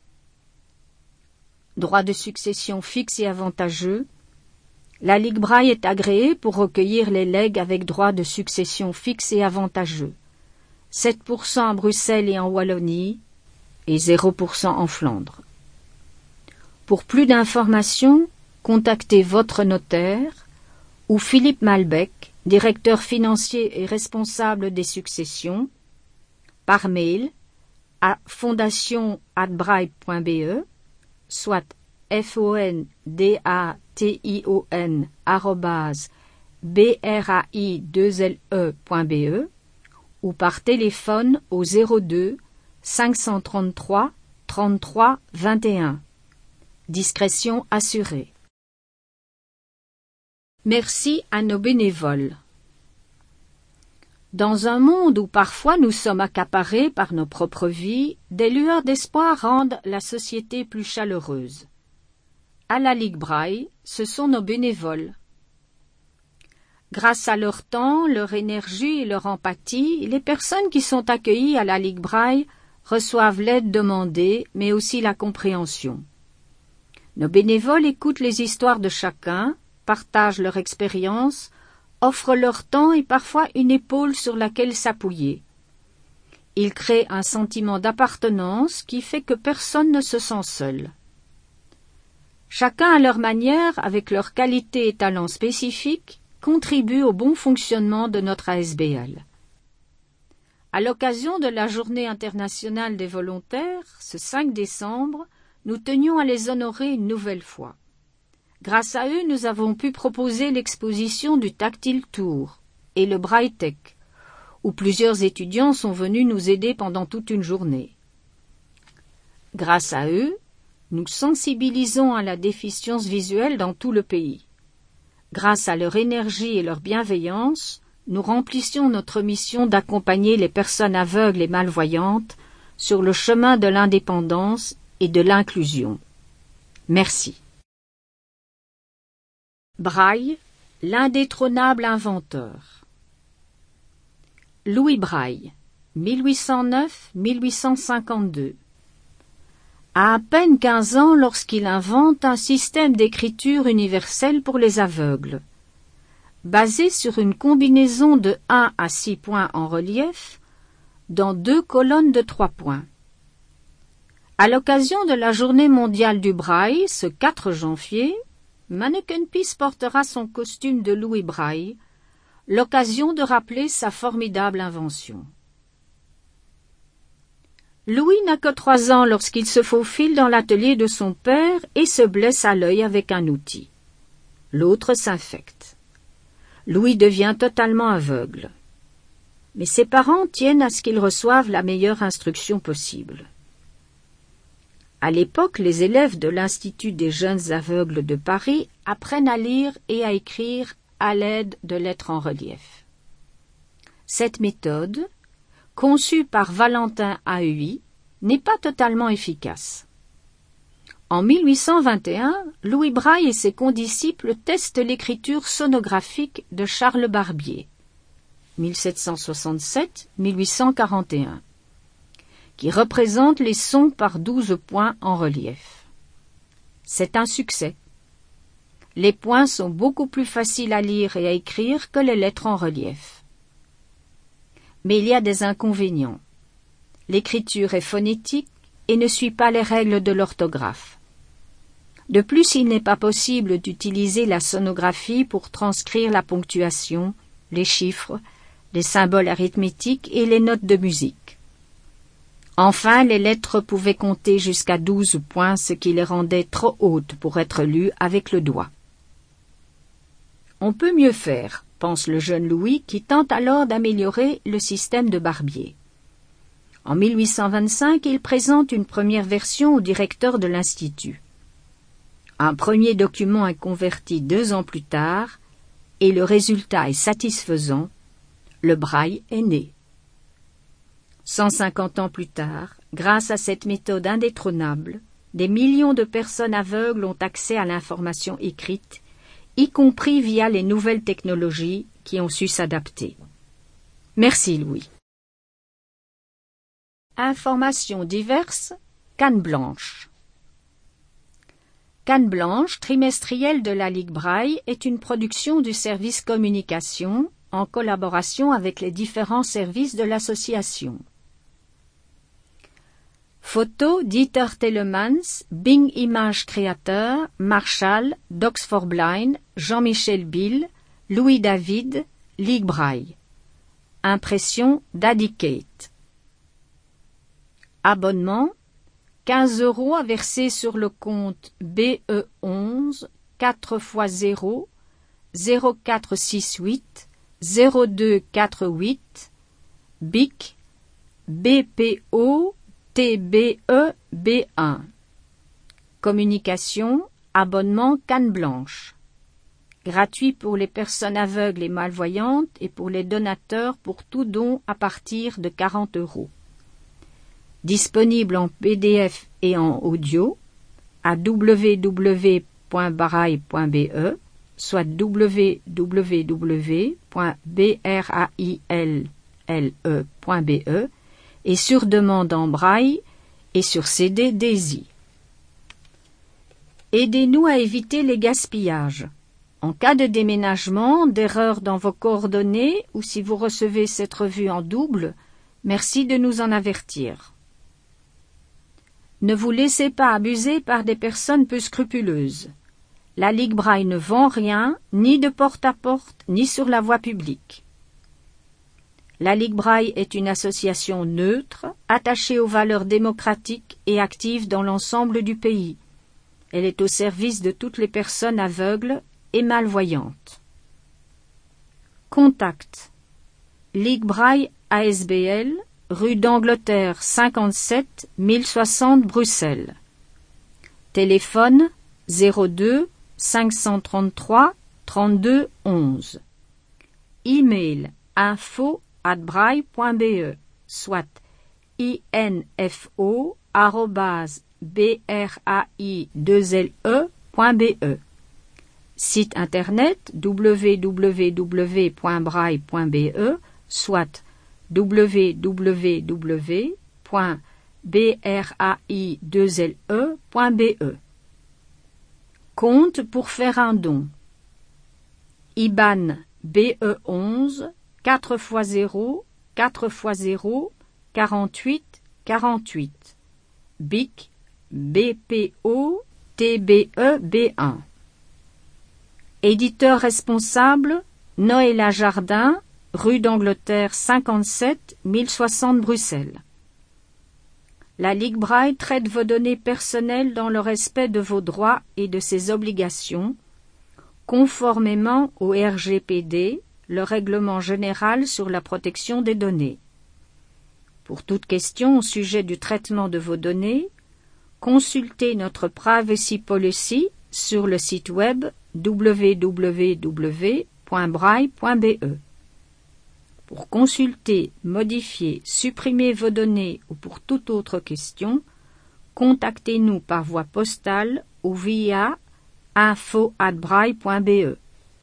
Droit de succession fixe et avantageux. La Ligue Braille est agréée pour recueillir les legs avec droit de succession fixe et avantageux. 7% à Bruxelles et en Wallonie et 0% en Flandre. Pour plus d'informations, contactez votre notaire ou Philippe Malbec, directeur financier et responsable des successions, par mail à fondation@braille.be, soit fondation@braille.be ou par téléphone au 02 533 33 21. Discrétion assurée. Merci à nos bénévoles. Dans un monde où parfois nous sommes accaparés par nos propres vies, des lueurs d'espoir rendent la société plus chaleureuse. À la Ligue Braille, ce sont nos bénévoles. Grâce à leur temps, leur énergie et leur empathie, les personnes qui sont accueillies à la Ligue Braille reçoivent l'aide demandée, mais aussi la compréhension. Nos bénévoles écoutent les histoires de chacun, partagent leur expérience, offrent leur temps et parfois une épaule sur laquelle s'appuyer. Ils créent un sentiment d'appartenance qui fait que personne ne se sent seul. Chacun à leur manière, avec leurs qualités et talents spécifiques, contribue au bon fonctionnement de notre ASBL. À l'occasion de la Journée internationale des volontaires, ce 5 décembre, nous tenions à les honorer une nouvelle fois. Grâce à eux, nous avons pu proposer l'exposition du Tactile Tour et le Braille Tech, où plusieurs étudiants sont venus nous aider pendant toute une journée. Grâce à eux, nous sensibilisons à la déficience visuelle dans tout le pays. Grâce à leur énergie et leur bienveillance, nous remplissions notre mission d'accompagner les personnes aveugles et malvoyantes sur le chemin de l'indépendance et de l'inclusion. Merci. Braille, l'indétrônable inventeur. Louis Braille, 1809-1852. A peine 15 ans lorsqu'il invente un système d'écriture universelle pour les aveugles. Basé sur une combinaison de 1 à 6 points en relief, dans 2 colonnes de 3 points. À l'occasion de la Journée mondiale du Braille, ce 4 janvier, Manneken Pis portera son costume de Louis Braille, l'occasion de rappeler sa formidable invention. Louis n'a que 3 ans lorsqu'il se faufile dans l'atelier de son père et se blesse à l'œil avec un outil. L'autre s'infecte. Louis devient totalement aveugle. Mais ses parents tiennent à ce qu'il reçoive la meilleure instruction possible. À l'époque, les élèves de l'Institut des jeunes aveugles de Paris apprennent à lire et à écrire à l'aide de lettres en relief. Cette méthode, conçue par Valentin Hauy, n'est pas totalement efficace. En 1821, Louis Braille et ses condisciples testent l'écriture sonographique de Charles Barbier, 1767-1841, qui représente les sons par 12 points en relief. C'est un succès. Les points sont beaucoup plus faciles à lire et à écrire que les lettres en relief. Mais il y a des inconvénients. L'écriture est phonétique et ne suit pas les règles de l'orthographe. De plus, il n'est pas possible d'utiliser la sonographie pour transcrire la ponctuation, les chiffres, les symboles arithmétiques et les notes de musique. Enfin, les lettres pouvaient compter jusqu'à 12 points, ce qui les rendait trop hautes pour être lues avec le doigt. On peut mieux faire, pense le jeune Louis, qui tente alors d'améliorer le système de Barbier. En 1825, il présente une première version au directeur de l'Institut. Un premier document est converti 2 ans plus tard, et le résultat est satisfaisant. Le Braille est né. 150 ans plus tard, grâce à cette méthode indétrônable, des millions de personnes aveugles ont accès à l'information écrite, y compris via les nouvelles technologies qui ont su s'adapter. Merci Louis. Informations diverses, Canne blanche. Canne blanche, trimestrielle de la Ligue Braille, est une production du service communication en collaboration avec les différents services de l'association. Photo Dieter Telemans, Bing Image Créateur, Marshall, Docs for Blind, Jean-Michel Bill, Louis David, Ligue Braille. Impression Dadicate. Abonnement 15 € à verser sur le compte BE11 4x0 0468 0248 BIC BPO TBEB1. Communication, abonnement Canne blanche. Gratuit pour les personnes aveugles et malvoyantes et pour les donateurs pour tout don à partir de 40 €. Disponible en PDF et en audio à www.braille.be, soit www.braille.be et sur demande en braille et sur CD DAISY. Aidez-nous à éviter les gaspillages. En cas de déménagement, d'erreur dans vos coordonnées ou si vous recevez cette revue en double, merci de nous en avertir. Ne vous laissez pas abuser par des personnes peu scrupuleuses. La Ligue Braille ne vend rien, ni de porte-à-porte, ni sur la voie publique. La Ligue Braille est une association neutre, attachée aux valeurs démocratiques et active dans l'ensemble du pays. Elle est au service de toutes les personnes aveugles et malvoyantes. Contact Ligue Braille ASBL, rue d'Angleterre 57 1060 Bruxelles. Téléphone 02 533 32 11. E-mail info@braille.be, soit info@brai2le.be. Site internet www.braille.be, soit www.brai2le.be. Compte pour faire un don. IBAN BE11 4x0 4x0 48 48. BIC BPO TBE B1. Éditeur responsable Noëlla Jardin, rue d'Angleterre 57 1060 Bruxelles. La Ligue Braille traite vos données personnelles dans le respect de vos droits et de ses obligations, conformément au RGPD, le Règlement général sur la protection des données. Pour toute question au sujet du traitement de vos données, consultez notre Privacy Policy sur le site web www.braille.be. Pour consulter, modifier, supprimer vos données ou pour toute autre question, contactez-nous par voie postale ou via info@braille.be.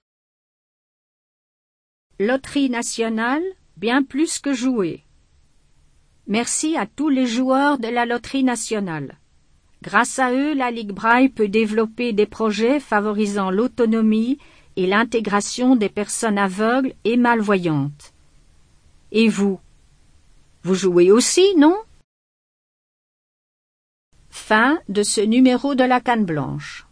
Loterie nationale, bien plus que jouer. Merci à tous les joueurs de la Loterie nationale. Grâce à eux, la Ligue Braille peut développer des projets favorisant l'autonomie et l'intégration des personnes aveugles et malvoyantes. Et vous jouez aussi, non? Fin de ce numéro de la Canne Blanche.